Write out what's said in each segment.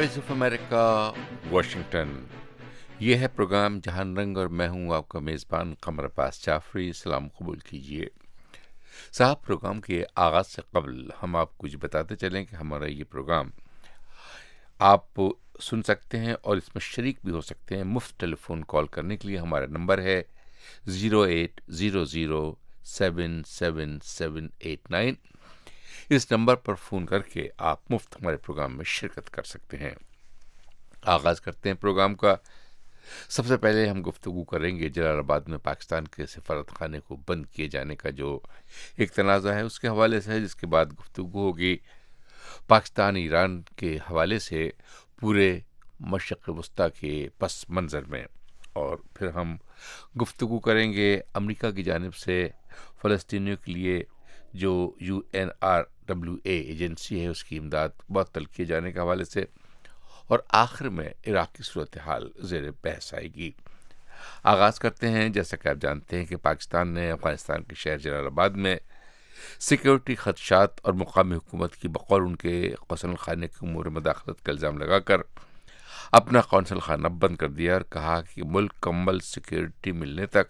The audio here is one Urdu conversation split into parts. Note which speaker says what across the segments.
Speaker 1: Voice of America, Washington. ये है प्रोग्राम जहां रंग और मैं हूं आपका मेज़बान कमर अब्बास जाफरी। सलाम कबूल कीजिए साहब। प्रोग्राम के आगाज़ से कबल हम आपको कुछ बताते चलें कि हमारा ये प्रोग्राम आप सुन सकते हैं और इसमें शरीक भी हो सकते हैं। मुफ्त टेलीफोन कॉल करने के लिए हमारा नंबर है 0800-777-89। इस नंबर पर फ़ोन करके आप मुफ्त हमारे प्रोग्राम में शिरकत कर सकते हैं। आगाज़ करते हैं प्रोग्राम का। सबसे पहले हम गुफ्तगू करेंगे जलालाबाद में पाकिस्तान के सफारत खाने को बंद किए जाने का जो एक तनाज़ा है उसके हवाले से है, जिसके बाद गुफ्तगू होगी पाकिस्तान ईरान के हवाले से पूरे मशरक़ वस्ता के पस मंज़र में, और फिर हम गुफ्तगू करेंगे अमेरिका की जानिब से फ़लस्तीनियों के लिए जो UNRWA एजेंसी है उसकी इमदाद मुअत्तल किए जाने के हवाले से, और आखिर में इराक़ की सूरत हाल ज़ेर बहस आएगी। आगाज़ करते हैं। जैसा कि आप जानते हैं कि पाकिस्तान ने अफ़गानिस्तान के शहर जलालाबाद में सिक्योरिटी खदशात और मुकामी हुकूमत की बकौल उनके कौंसल खाने के उमूर मदाखलत का इल्ज़ाम लगाकर अपना कौंसल खाना बंद कर दिया और कहा कि मुल्क मुकम्मल सिक्योरिटी मिलने तक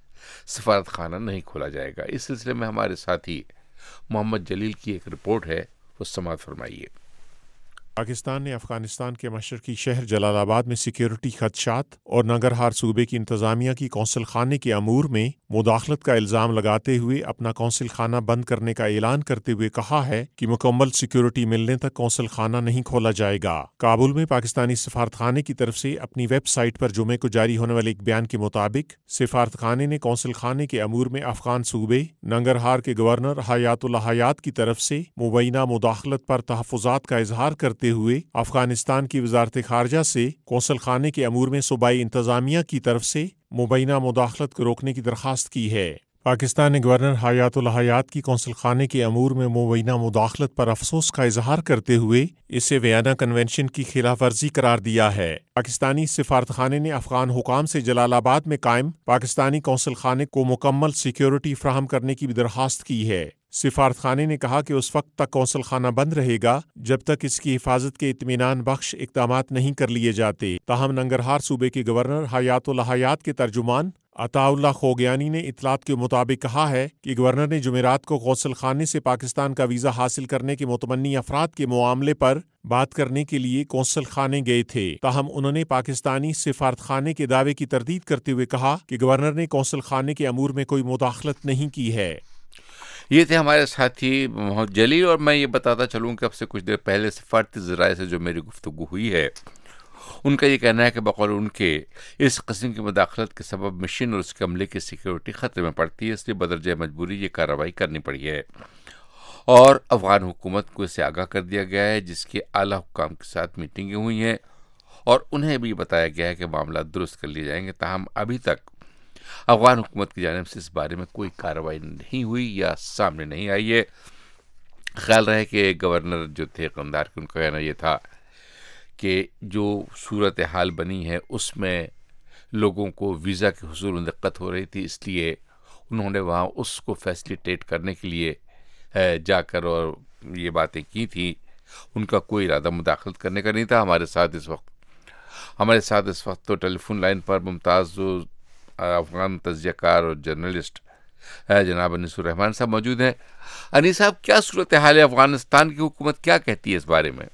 Speaker 1: सफारत खाना नहीं खोला जाएगा। इस सिलसिले में हमारे साथी मोहम्मद जलील की एक रिपोर्ट है, वो समाअत फरमाइए।
Speaker 2: पाकिस्तान ने अफगानिस्तान के मशरकी शहर जलालाबाद में सिक्योरिटी खदशात और नंगरहार सूबे की इंतजामिया की कौंसल खाने के अमूर में मुदाखलत का इल्ज़ाम लगाते हुए अपना कौंसल खाना बंद करने का ऐलान करते हुए कहा है कि मुकम्मल सिक्योरिटी मिलने तक कौंसल खाना नहीं खोला जाएगा। काबुल में पाकिस्तानी सफारत खाने की तरफ से अपनी वेबसाइट पर जुमे को जारी होने वाले एक बयान के मुताबिक सफारत खाने ने कौंसल खाने के अमूर में अफगान सूबे नंगरहार के गवर्नर हयातुल्लाह हयात की तरफ से मुबैना मुदाखलत पर तहफ़्फ़ुज़ात का इजहार करते हुए अफगानिस्तान की वज़ारत ख़ारजा से कौंसल खाने के अमूर में सूबाई इंतज़ामिया की तरफ से मुबैना मुदाखलत को रोकने की दरख्वास्त की है। पाकिस्तान ने गवर्नर हयातुल्लाह हयात की कौंसल खाने के अमूर में मुबैना मुदाखलत पर अफसोस का इजहार करते हुए इसे वियना कन्वेंशन की खिलाफ वर्जी करार दिया है। पाकिस्तानी सफारत खाने ने अफगान हुकाम से जलालाबाद में कायम पाकिस्तानी कौंसल खाने को मुकम्मल सिक्योरिटी फराहम करने की भी दरख्वास्त की है। सिफारत खाने ने कहा कि उस वक्त तक कौंसल खाना बंद रहेगा जब तक इसकी हिफाजत के इत्मीनान बख्श इक़दामात नहीं कर लिए जाते। ताहम नंगरहार सूबे के गवर्नर हयातुल्लाह हयात के तर्जुमान अताउल्लाह खोगियानी ने इतलात के मुताबिक कहा है कि गवर्नर ने जुमेरात को कौंसल खाने से पाकिस्तान का वीज़ा हासिल करने के मुतमन्नी अफराद के मामले पर बात करने के लिए कौंसल खाने गए थे। ताहम उन्होंने पाकिस्तानी सफारत खाने के दावे की तरदीद करते हुए कहा कि गवर्नर ने कौंसल खाने के अमूर में कोई मुदाखलत नहीं की है।
Speaker 1: ये थे हमारे साथी मोहम्मद जलील। और मैं ये बताता चलूँ कि अब से कुछ देर पहले सफारती ज़राए से जो मेरी गुफ्तगू हुई है उनका ये कहना है कि बकौल उनके इस किस्म की मुदाखलत के सबब मशीन और उसके अमले की सिक्योरिटी ख़तरे में पड़ती है, इसलिए बदरजा मजबूरी ये कार्रवाई करनी पड़ी है और अफ़गान हुकूमत को इसे आगाह कर दिया गया है, जिसके आला हुक्काम के साथ मीटिंगें हुई हैं और उन्हें भी बताया गया है कि मामला दुरुस्त कर लिए जाएंगे। ताहम अभी तक अफ़गान हुकूमत की जानिब से इस बारे में कोई कार्रवाई नहीं हुई या सामने नहीं आई है। ख्याल रहे कि गवर्नर जो थे कंधार के, उनका कहना यह था कि जो सूरत हाल बनी है उसमें लोगों को वीज़ा के हुसूल में दिक्कत हो रही थी, इसलिए उन्होंने वहाँ उसको फैसिलिटेट करने के लिए जाकर और ये बातें की थी। उनका कोई इरादा मुदाखलत करने का नहीं था। हमारे साथ इस वक्त तो टेलीफोन लाइन पर मुमताज़ जो अफ़गान तज्ज़ियाकार और जर्नलिस्ट जनाब अनीसुर रहमान साहब मौजूद हैं। अनीस साहब, क्या सूरत हाल है? अफ़गानिस्तान की हुकूमत क्या कहती है इस बारे में?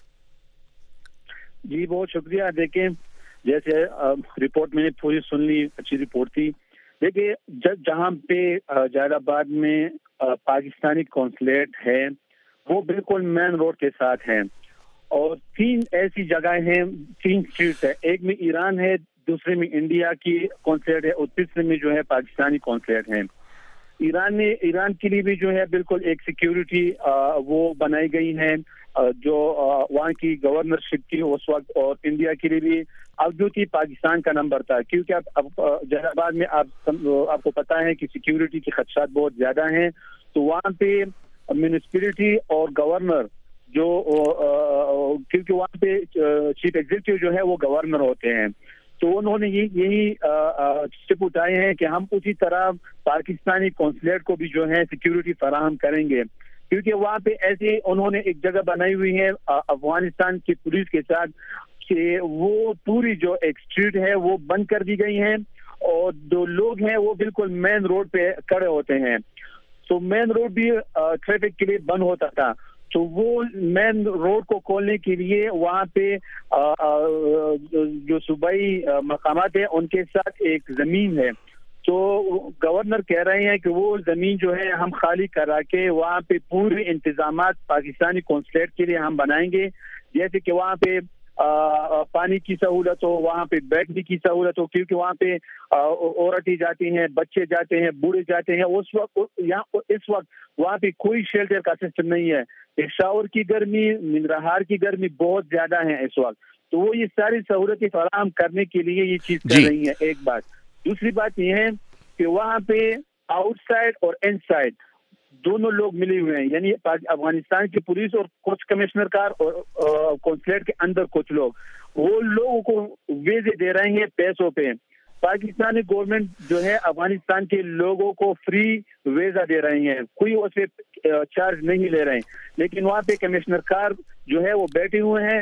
Speaker 3: जी बहुत शुक्रिया। देखें, जैसे रिपोर्ट मैंने पूरी सुन ली, अच्छी रिपोर्ट थी। देखिए, जहाँ पे जलालाबाद में पाकिस्तानी कौंसलेट है वो बिल्कुल मेन रोड के साथ है और 3 ऐसी जगह हैं, 3 स्ट्रीट है। एक में ईरान है, दूसरे में इंडिया की कौंसलेट है और तीसरे में जो है पाकिस्तानी कौंसलेट है। ईरान के लिए भी जो है बिल्कुल एक सिक्योरिटी वो बनाई गई है जो वहाँ की गवर्नरशिप की उस वक्त, और इंडिया के लिए भी अब जो थी पाकिस्तान का नंबर था, क्योंकि अब जलालाबाद में आपको पता है कि सिक्योरिटी के खदशात बहुत ज्यादा हैं। तो वहाँ पे म्यूनिसिपैलिटी और गवर्नर जो क्योंकि वहाँ पे चीफ एग्जीक्यूटिव जो है वो गवर्नर होते हैं, तो उन्होंने यही स्टेप उठाए हैं कि हम उसी तरह पाकिस्तानी कौंसलेट को भी जो है सिक्योरिटी फराहम करेंगे। کیونکہ وہاں پہ ایسے انہوں نے ایک جگہ بنائی ہوئی ہے افغانستان کی پولیس کے ساتھ کہ وہ پوری جو ایک اسٹریٹ ہے وہ بند کر دی گئی ہے اور جو لوگ ہیں وہ بالکل مین روڈ پہ کھڑے ہوتے ہیں. تو مین روڈ بھی ٹریفک کے لیے بند ہوتا تھا. تو وہ مین روڈ کو کھولنے کے لیے وہاں پہ جو صوبائی مقامات ہیں ان کے ساتھ ایک زمین ہے. تو گورنر کہہ رہے ہیں کہ وہ زمین جو ہے ہم خالی کرا کے وہاں پہ پورے انتظامات پاکستانی قونصلیٹ کے لیے ہم بنائیں گے, جیسے کہ وہاں پہ پانی کی سہولت ہو, وہاں پہ بیٹھنے کی سہولت ہو, کیونکہ وہاں پہ عورتیں جاتی ہیں, بچے جاتے ہیں, بوڑھے جاتے ہیں. اس وقت وہاں پہ کوئی شیلٹر کا سسٹم نہیں ہے. پشاور کی گرمی, ننگرہار کی گرمی بہت زیادہ ہے اس وقت. تو وہ یہ ساری سہولتیں فراہم کرنے کے لیے یہ چیز کر رہی ہے. ایک بات. دوسری بات یہ ہے کہ وہاں پہ آؤٹ سائڈ اور ان سائڈ دونوں لوگ ملے ہوئے ہیں, یعنی افغانستان کی پولیس اور کچھ کمشنر کار اور قونصلیٹ کے اندر کچھ لوگ, وہ لوگوں کو ویزے دے رہے ہیں پیسوں پہ. پاکستانی گورنمنٹ جو ہے افغانستان کے لوگوں کو فری ویزا دے رہے ہیں, کوئی اس پہ چارج نہیں لے رہے ہیں. لیکن وہاں پہ کمشنر کار جو ہے وہ بیٹھے ہوئے ہیں.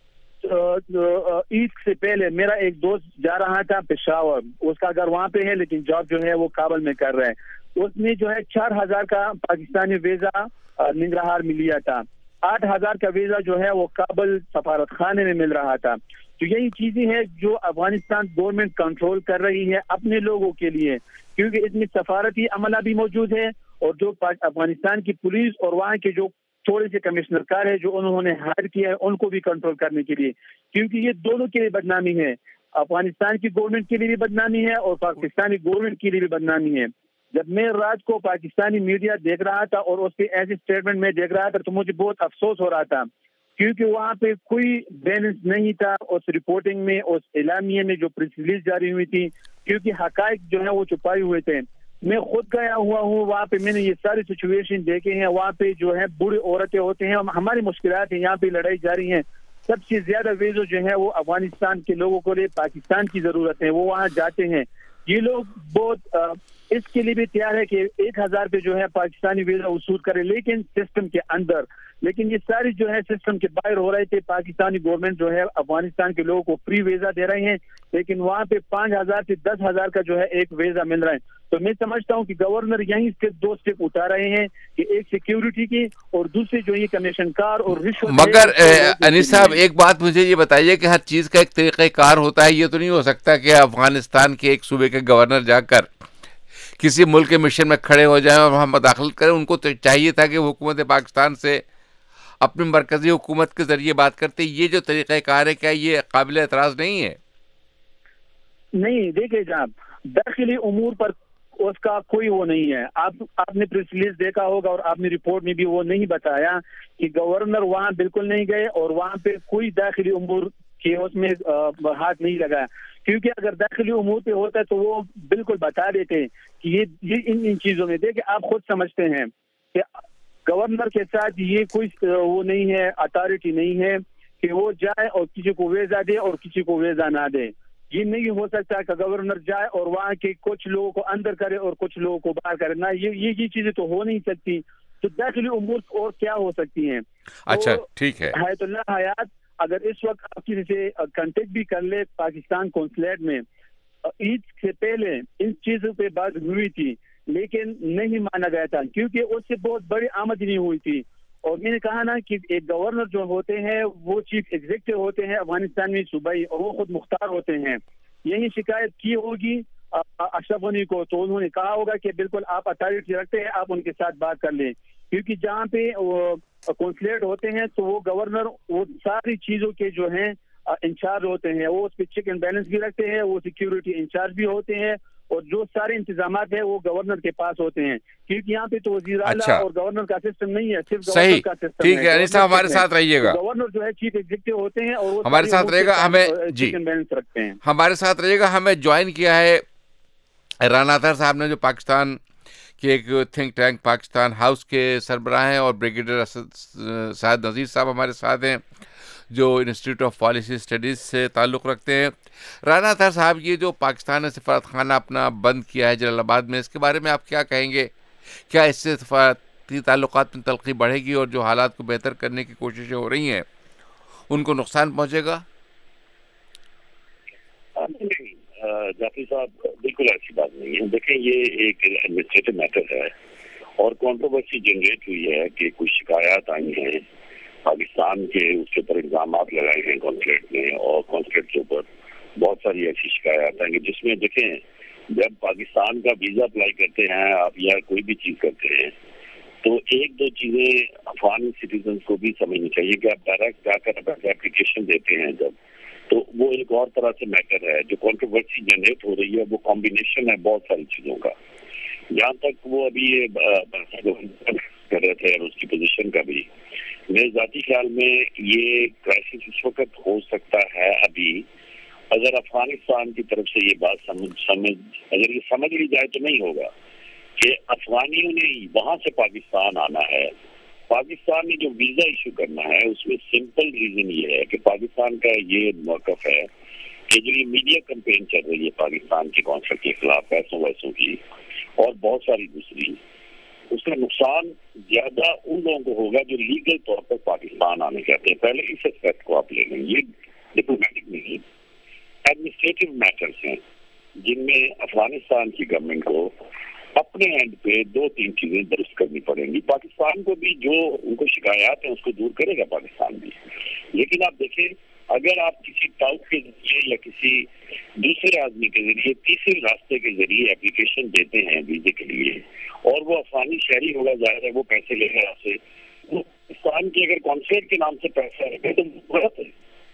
Speaker 3: عید سے پہلے میرا ایک دوست جا رہا تھا پشاور, اس کا گھر وہاں پہ ہے لیکن جاب جو ہے وہ کابل میں کر رہا ہے. اس نے جو ہے 4,000 کا پاکستانی ویزا ننگرہار میں لیا تھا, 8,000 کا ویزا جو ہے وہ کابل سفارت خانے میں مل رہا تھا. تو یہی چیزیں ہیں جو افغانستان گورنمنٹ کنٹرول کر رہی ہے اپنے لوگوں کے لیے, کیونکہ اس میں سفارتی عملہ بھی موجود ہے اور جو افغانستان کی پولیس اور وہاں کے جو تھوڑے سے کمشنر کار ہے جو انہوں نے ہائر کیا ہے ان کو بھی کنٹرول کرنے کے لیے, کیونکہ یہ دونوں کے لیے بدنامی ہے. افغانستان کی گورنمنٹ کے لیے بھی بدنامی ہے اور پاکستانی گورنمنٹ کے لیے بھی بدنامی ہے. جب میں رات کو پاکستانی میڈیا دیکھ رہا تھا اور اس کے ایسے اسٹیٹمنٹ میں دیکھ رہا تھا تو مجھے بہت افسوس ہو رہا تھا, کیونکہ وہاں پہ کوئی بیلنس نہیں تھا اس رپورٹنگ میں, اس اعلامیے میں جو پریس ریلیز جاری ہوئی تھی, کیونکہ حقائق جو ہے وہ چھپائے ہوئے تھے. میں خود گیا ہوا ہوں وہاں پہ, میں نے یہ ساری سچویشن دیکھے ہیں. وہاں پہ جو ہے بوڑھے عورتیں ہوتے ہیں, ہماری مشکلات ہیں, یہاں پہ لڑائی جاری ہیں. سب سے زیادہ ویزا جو ہے وہ افغانستان کے لوگوں کو لیے پاکستان کی ضرورت ہے, وہ وہاں جاتے ہیں. یہ لوگ بہت اس کے لیے بھی تیار ہے کہ 1,000 پہ جو ہے پاکستانی ویزا وصول کرے, لیکن سسٹم کے اندر. لیکن یہ ساری جو ہے سسٹم کے باہر ہو رہے تھے. پاکستانی گورنمنٹ جو ہے افغانستان کے لوگوں کو فری ویزا دے رہے ہیں, لیکن وہاں پہ 5,000 سے 10,000 کا جو ہے ایک ویزا مل رہا ہے. تو میں سمجھتا ہوں کہ گورنر یہیں سے 2 اسٹیپ اٹھا رہے ہیں کہ ایک سیکیورٹی کی اور دوسرے جو یہ کمیشن کار اور رشوت.
Speaker 1: مگر انیس صاحب ایک بات مجھے یہ بتائیے کہ ہر چیز کا ایک طریقہ کار ہوتا ہے. یہ تو نہیں ہو سکتا کہ افغانستان کے ایک صوبے کے گورنر جا کر کسی ملک کے مشن میں کھڑے ہو جائیں اور وہاں مداخلت کریں. ان کو تو چاہیے تھا کہ وہ حکومت پاکستان سے اپنی مرکزی حکومت کے ذریعے بات کرتے. یہ جو طریقہ کار ہے کیا یہ قابل اعتراض نہیں ہے؟
Speaker 3: نہیں, دیکھیں جناب, داخلی امور پر اس کا کوئی وہ نہیں ہے. آپ نے پریس ریلیز دیکھا ہوگا اور آپ نے رپورٹ میں بھی وہ نہیں بتایا کہ گورنر وہاں بالکل نہیں گئے اور وہاں پہ کوئی داخلی امور کے اس میں ہاتھ نہیں لگایا. کیونکہ اگر داخلی امور پہ ہوتا ہے تو وہ بالکل بتا دیتے کہ یہ ان چیزوں میں. دیکھیں آپ خود سمجھتے ہیں کہ گورنر کے ساتھ یہ کوئی وہ نہیں ہے, اتھارٹی نہیں ہے کہ وہ جائے اور کسی کو ویزا دے اور کسی کو ویزا نہ دے. یہ نہیں ہو سکتا کہ گورنر جائے اور وہاں کے کچھ لوگوں کو اندر کرے اور کچھ لوگوں کو باہر کرے. نہ, یہ چیزیں تو ہو نہیں سکتی. تو داخلی امور اور کیا ہو سکتی ہیں؟
Speaker 1: اچھا ٹھیک ہے.
Speaker 3: حیات اللہ حیات اگر اس وقت آپ کسی سے کنٹیکٹ بھی کر لے پاکستان قونصلیٹ میں, عید سے پہلے ان چیزوں پہ بات ہوئی تھی لیکن نہیں مانا گیا تھا کیونکہ اس سے بہت بڑی آمدنی ہوئی تھی. اور میں نے کہا نا کہ ایک گورنر جو ہوتے ہیں وہ چیف ایگزیکٹو ہوتے ہیں افغانستان میں صوبائی, اور وہ خود مختار ہوتے ہیں. یہی شکایت کی ہوگی اشرف غنی کو تو انہوں نے کہا ہوگا کہ بالکل آپ اتھارٹی رکھتے ہیں, آپ ان کے ساتھ بات کر لیں. کیونکہ جہاں پہ قونصلیٹ ہوتے ہیں تو وہ گورنر وہ ساری چیزوں کے جو ہیں انچارج ہوتے ہیں, وہ اس پہ چیک اینڈ بیلنس بھی رکھتے ہیں, وہ سیکیورٹی انچارج بھی ہوتے ہیں, اور جو سارے انتظامات ہیں وہ گورنر کے پاس ہوتے ہیں. کیونکہ یہاں پہ تو وزیر اعلیٰ اور گورنر کا سسٹم نہیں ہے, صرف گورنر کا سسٹم ہے.
Speaker 1: ٹھیک ہے انیس صاحب ہمارے ساتھ رہیے گا.
Speaker 3: گورنر جو ہے چیف ایگزیکٹو ہوتے ہیں اور وہ
Speaker 1: ہمارے ساتھ رہے گا. ہمیں
Speaker 3: چیک اینڈ بیلنس رکھتے ہیں.
Speaker 1: ہمارے ساتھ رہیے گا. ہمیں جوائن کیا ہے رانا اطہر صاحب نے, جو پاکستان کے ایک تھنک ٹینک پاکستان ہاؤس کے سربراہ ہیں, اور بریگیڈیئر سعد نذیر صاحب ہمارے ساتھ ہیں جو انسٹیٹیوٹ آف پالیسی اسٹڈیز سے تعلق رکھتے ہیں. رانا اطہر صاحب, یہ جو پاکستان نے سفارت خانہ اپنا بند کیا ہے جلال آباد میں, اس کے بارے میں آپ کیا کہیں گے؟ کیا اس سے باقی تعلقات میں تلخی بڑھے گی اور جو حالات کو بہتر کرنے کی کوششیں ہو رہی ہیں ان کو نقصان پہنچے گا؟
Speaker 4: جعفری صاحب بالکل ایسی بات نہیں ہے. دیکھیں یہ ایک ایڈمنسٹریٹو میٹر ہے اور کنٹروورسی جنریٹ ہوئی ہے کہ کچھ شکایات آئی ہیں پاکستان کے, اس کے اوپر الزامات لگائے ہیں کانسولیٹ نے, اور کانسولیٹ کے اوپر بہت ساری ایسی شکایات آئیں گی جس میں دیکھیں جب پاکستان کا ویزا اپلائی کرتے ہیں آپ یا کوئی بھی چیز کرتے ہیں تو ایک دو چیزیں افغان سٹیزنس کو بھی سمجھنی چاہیے کہ آپ ڈائریکٹ جا کر اپلیکیشن دیتے ہیں جب, تو وہ ایک اور طرح سے میٹر ہے. جو کنٹروورسی جنریٹ ہو رہی ہے وہ کمبینیشن ہے بہت ساری چیزوں کا. جہاں تک وہ ابھی یہ کر رہے تھے اور اس کی پوزیشن کا بھی, میرے ذاتی خیال میں یہ کرائسس اس وقت ہو سکتا ہے ابھی اگر افغانستان کی طرف سے یہ بات اگر یہ سمجھ لی جائے تو نہیں ہوگا کہ افغانیوں نے وہاں سے پاکستان آنا ہے. پاکستان نے جو ویزا ایشو کرنا ہے اس میں سمپل ریزن یہ ہے کہ پاکستان کا یہ موقف ہے کہ جو یہ میڈیا کمپین چل رہی ہے پاکستان کے کانسلیٹ کے خلاف پیسوں ویسوں کی اور بہت ساری دوسری, اس کا نقصان زیادہ ان لوگوں کو ہوگا جو لیگل طور پر پاکستان آنے چاہتے ہیں. پہلے اس اسپیکٹ کو آپ لے لیں, یہ ڈپلومیٹک نہیں, ایڈمنسٹریٹو میٹرز ہیں جن میں افغانستان کی گورنمنٹ کو اپنے اینڈ پہ دو تین چیزیں درست کرنی پڑیں گی. پاکستان کو بھی جو ان کو شکایات ہیں اس کو دور کرے گا پاکستان بھی, لیکن آپ دیکھیں اگر آپ کسی ٹاؤٹ کے ذریعے یا کسی دوسرے آدمی کے ذریعے تیسرے راستے کے ذریعے اپلیکیشن دیتے ہیں ویزے کے لیے اور وہ افغانی شہری ہوگا, ظاہر ہے وہ پیسے لے گا آپ سے, وہ پاکستان کے اگر کانسلیٹ کے نام سے پیسہ رکھے تو غلط ہے,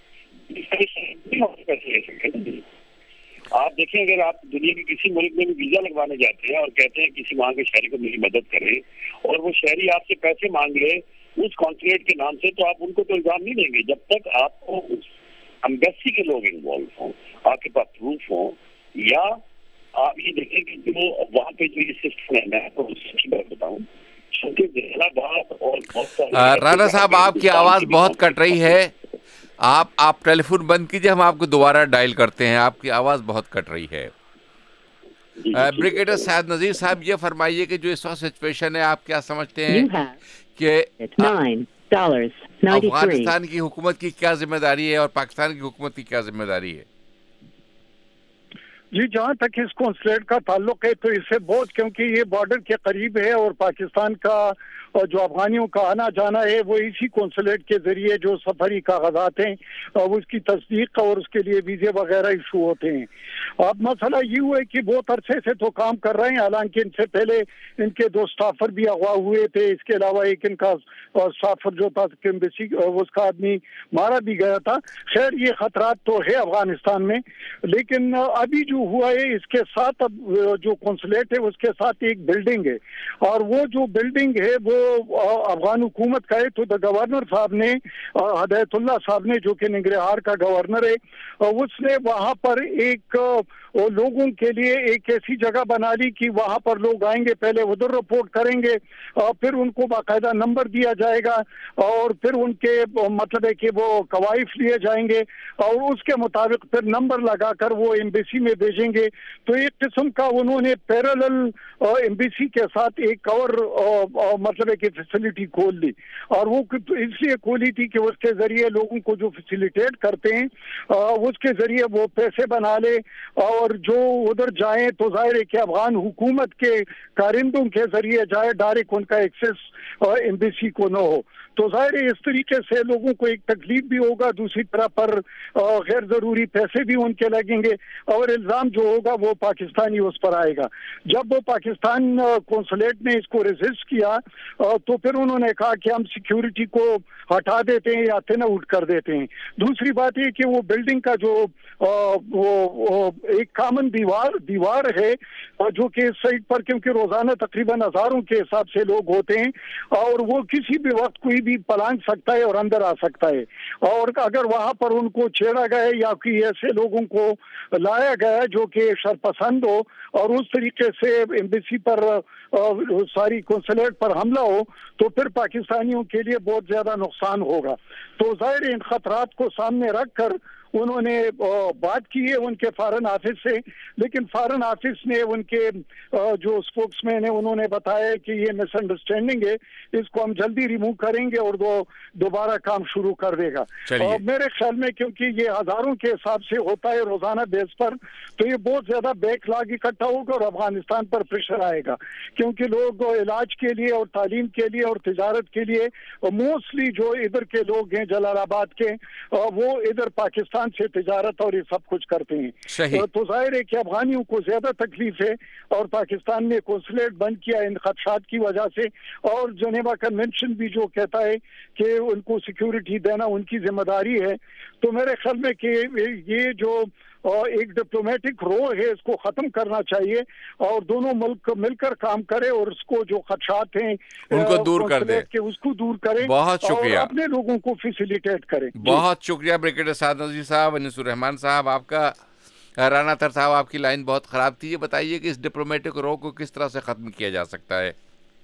Speaker 4: پیسے لے سکتے. آپ دیکھیں اگر آپ دنیا کے کسی ملک میں بھی ویزا لگوانے جاتے ہیں اور کہتے ہیں کسی وہاں کے شہری کو میری مدد کریں اور وہ شہری آپ سے پیسے مانگ لے اس کانسولیٹ کے نام سے, تو آپ ان کو تو الزام نہیں دیں گے جب تک آپ کو اس امبیسی کے لوگ انوالو ہوں, آپ کے پاس پروف ہوں, یا آپ یہ دیکھیں کہ جو وہاں پہ جو یہ سسٹم ہے, میں آپ کو سچی بات بتاؤں
Speaker 1: رانا صاحب آپ کی آواز بہت کٹ رہی ہے, آپ ٹیلی فون بند کیجئے, ہم آپ کو دوبارہ ڈائل کرتے ہیں, آپ کی آواز بہت کٹ رہی ہے. بریگیڈیئر سعد نذیر صاحب یہ فرمائیے کہ جو اس وقت سچویشن ہے آپ کیا سمجھتے ہیں کہ افغانستان کی حکومت کی کیا ذمہ داری ہے اور پاکستان کی حکومت کی کیا ذمہ داری ہے؟
Speaker 5: جی جہاں تک اس کونسلیٹ کا تعلق ہے تو اس سے بہت, کیونکہ یہ بارڈر کے قریب ہے اور پاکستان کا جو افغانیوں کا آنا جانا ہے وہ اسی کونسلیٹ کے ذریعے جو سفری کاغذات ہیں اس کی تصدیق اور اس کے لیے ویزے وغیرہ ایشو ہوتے ہیں. اب مسئلہ یہ ہوا ہے کہ بہت عرصے سے تو کام کر رہے ہیں, حالانکہ ان سے پہلے ان کے دو سٹافر بھی اغوا ہوئے تھے, اس کے علاوہ ایک ان کا سٹافر جو تھا اس کا آدمی مارا بھی گیا تھا. خیر یہ خطرات تو ہے افغانستان میں, لیکن ابھی جو ہوا ہے اس کے ساتھ اب جو کونسلیٹ ہے اس کے ساتھ ایک بلڈنگ ہے, اور وہ جو بلڈنگ ہے وہ افغان حکومت کا ہے. تو گورنر صاحب نے, ہدایت اللہ صاحب نے جو کہ ننگرہار کا گورنر ہے, اس نے وہاں پر ایک لوگوں کے لیے ایک ایسی جگہ بنا لی کہ وہاں پر لوگ آئیں گے, پہلے ادھر رپورٹ کریں گے اور پھر ان کو باقاعدہ نمبر دیا جائے گا اور پھر ان کے مطلب ہے کہ وہ کوائف لیے جائیں گے اور اس کے مطابق پھر نمبر لگا کر وہ ایمبیسی میں بھیجیں گے. تو ایک قسم کا انہوں نے پیرالل ایمبیسی کے ساتھ ایک اور مطلب ہے کہ فیسلٹی کھول لی, اور وہ اس لیے کھولی تھی کہ اس کے ذریعے لوگوں کو جو فیسیلیٹیٹ کرتے ہیں اس کے ذریعے وہ پیسے بنا لے اور جو ادھر جائیں تو ظاہر ہے کہ افغان حکومت کے کارندوں کے ذریعے جائے, ڈائریکٹ ان کا ایکسس ایمبیسی کو نہ ہو. تو ظاہر ہے اس طریقے سے لوگوں کو ایک تکلیف بھی ہوگا, دوسری طرح پر غیر ضروری پیسے بھی ان کے لگیں گے اور الزام جو ہوگا وہ پاکستانی اس پر آئے گا. جب وہ پاکستان کونسلیٹ نے اس کو ریزسٹ کیا تو پھر انہوں نے کہا کہ ہم سیکیورٹی کو ہٹا دیتے ہیں یا تھن آؤٹ کر دیتے ہیں. دوسری بات یہ کہ وہ بلڈنگ کا جو وہ ایک کامن دیوار ہے جو کہ اس سائٹ پر, کیونکہ روزانہ تقریباً ہزاروں کے حساب سے لوگ ہوتے ہیں اور وہ کسی بھی وقت کوئی بھی پلانگ سکتا ہے اور اندر آ سکتا ہے, اور اگر وہاں پر ان کو چھیڑا گیا یا کوئی ایسے لوگوں کو لایا گیا جو کہ شرپسند ہو اور اس طریقے سے ایمبیسی پر ساری کونسلیٹ پر حملہ ہو تو پھر پاکستانیوں کے لیے بہت زیادہ نقصان ہوگا. تو ظاہر ان خطرات کو سامنے رکھ کر انہوں نے بات کی ہے ان کے فارن آفس سے, لیکن فارن آفس نے ان کے جو اسپوکس مین ہے انہوں نے بتایا کہ یہ مس انڈرسٹینڈنگ ہے, اس کو ہم جلدی ریموو کریں گے اور وہ دوبارہ کام شروع کر دے گا. اور میرے خیال میں کیونکہ یہ ہزاروں کے حساب سے ہوتا ہے روزانہ بیس پر, تو یہ بہت زیادہ بیک لاگ اکٹھا ہوگا اور افغانستان پر پریشر آئے گا, کیونکہ لوگ علاج کے لیے اور تعلیم کے لیے اور تجارت کے لیے موسٹلی جو ادھر کے لوگ ہیں جلال آباد کے, وہ ادھر پاکستان سے تجارت اور یہ سب کچھ کرتے ہیں. تو ظاہر ہے کہ افغانیوں کو زیادہ تکلیف ہے, اور پاکستان نے کنسولیٹ بند کیا ان خدشات کی وجہ سے, اور جنیوا کنونشن بھی جو کہتا ہے کہ ان کو سیکیورٹی دینا ان کی ذمہ داری ہے. تو میرے خیال میں کہ یہ جو ایک ڈپلومیٹک رو ہے اس کو ختم کرنا چاہیے, اور دونوں ملک مل کر کام کرے اور اس کو جو خدشات ہیں
Speaker 1: ان کو دور کر دے,
Speaker 5: اس کو دور کریں.
Speaker 1: بہت شکریہ,
Speaker 5: اور اپنے لوگوں کو فیسیلیٹیٹ کریں.
Speaker 1: بہت شکریہ بریگیڈیئر سعد نذیر صاحب, انیس الرحمان صاحب آپ کا. رانا تھر صاحب آپ کی لائن بہت خراب تھی, یہ بتائیے کہ اس ڈپلومیٹک رو کو کس طرح سے ختم کیا جا سکتا ہے؟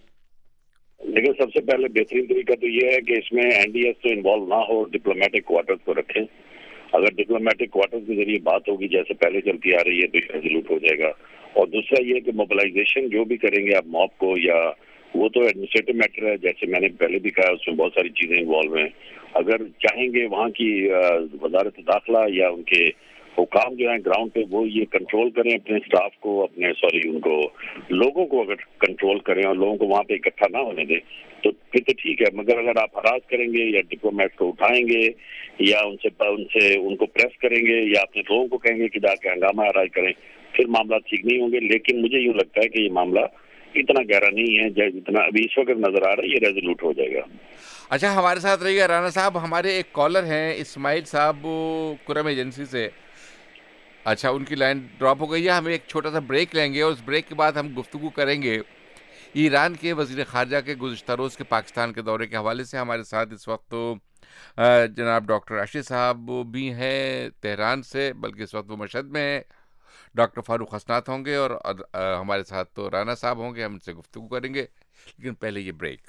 Speaker 4: لیکن سب سے پہلے بہترین طریقہ تو یہ ہے کہ اس میں این ڈی ایس تو انوالو نہ ہو, ڈپلومیٹک کوارٹرز کو رکھیں. اگر ڈپلومیٹک کوارٹرز کے ذریعے بات ہوگی جیسے پہلے چلتی آ رہی ہے تو یہ ریزولوٹ ہو جائے گا. اور دوسرا یہ کہ موبلائزیشن جو بھی کریں گے آپ موب کو, یا وہ تو ایڈمنسٹریٹو میٹر ہے, جیسے میں نے پہلے بھی کہا اس میں بہت ساری چیزیں انوالو ہیں. اگر چاہیں گے وہاں کی وزارت داخلہ یا ان کے حکام جو ہیں گراؤنڈ پہ وہ یہ کنٹرول کریں اپنے اسٹاف کو, ان کو لوگوں کو اگر کنٹرول کریں اور لوگوں کو وہاں پہ اکٹھا نہ ہونے دیں تو پھر تو ٹھیک ہے. مگر اگر آپ ہراس کریں گے یا ڈپلومیٹ کو اٹھائیں گے یا ان کو پریس کریں گے یا اپنے لوگوں کو کہیں گے کہ جا کے ہنگامہ آرائی کریں, پھر معاملات ٹھیک نہیں ہوں گے. لیکن مجھے یوں لگتا ہے کہ یہ معاملہ اتنا گہرا نہیں ہے جتنا ابھی اس وقت نظر آ رہا ہے, یہ ریزولوٹ ہو جائے گا.
Speaker 1: اچھا, ہمارے ساتھ رہیے رانا صاحب. ہمارے ایک کالر ہیں اسماعیل صاحب کرم ایجنسی سے. اچھا, ان کی لائن ڈراپ ہو گئی ہے. ہم ایک چھوٹا سا بریک لیں گے اور اس بریک کے بعد ہم گفتگو کریں گے ایران کے وزیر خارجہ کے گزشتہ روز کے پاکستان کے دورے کے حوالے سے. ہمارے ساتھ اس وقت تو جناب ڈاکٹر ارشد صاحب بھی ہیں تہران سے, بلکہ اس وقت وہ مشہد میں ہیں. ڈاکٹر فاروق حسنات ہوں گے اور ہمارے ساتھ تو رانا صاحب ہوں گے, ہم ان سے گفتگو کریں گے. لیکن پہلے یہ بریک.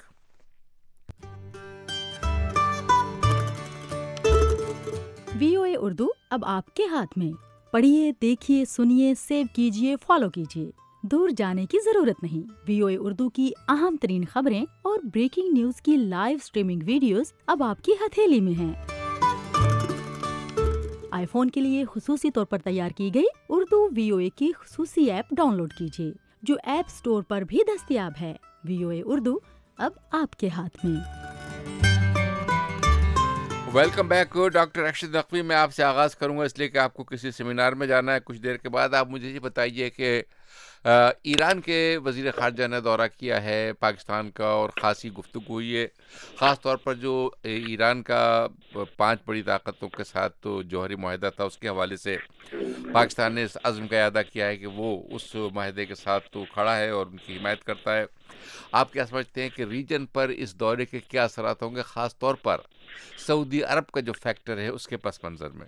Speaker 6: VOA اردو اب آپ کے ہاتھ میں. پڑھیے, دیکھیے, سنیے, سیو کیجیے, فالو کیجیے. دور جانے کی ضرورت نہیں. VOA اردو کی اہم ترین خبریں اور بریکنگ نیوز کی لائیو سٹریمنگ ویڈیوز اب آپ کی ہتھیلی میں ہیں. آئی فون کے لیے خصوصی طور پر تیار کی گئی اردو VOA کی خصوصی ایپ ڈاؤن لوڈ کیجیے, جو ایپ سٹور پر بھی دستیاب ہے. VOA اردو اب آپ کے ہاتھ میں.
Speaker 1: Welcome back. Doctor Arshad Naqvi, میں آپ سے آغاز کروں گا اس لیے کہ آپ کو کسی سیمینار میں جانا ہے کچھ دیر کے بعد. آپ مجھے یہ بتائیے کہ ایران کے وزیر خارجہ نے دورہ کیا ہے پاکستان کا اور خاصی گفتگو ہوئی ہے, خاص طور پر جو ایران کا 5 بڑی طاقتوں کے ساتھ تو جوہری معاہدہ تھا اس کے حوالے سے پاکستان نے اس عزم کا اعادہ کیا ہے کہ وہ اس معاہدے کے ساتھ تو کھڑا ہے اور ان کی حمایت کرتا ہے. آپ کیا سمجھتے ہیں کہ ریجن پر اس دورے کے کیا اثرات ہوں گے, خاص طور پر سعودی عرب کا جو فیکٹر ہے اس کے پس منظر میں؟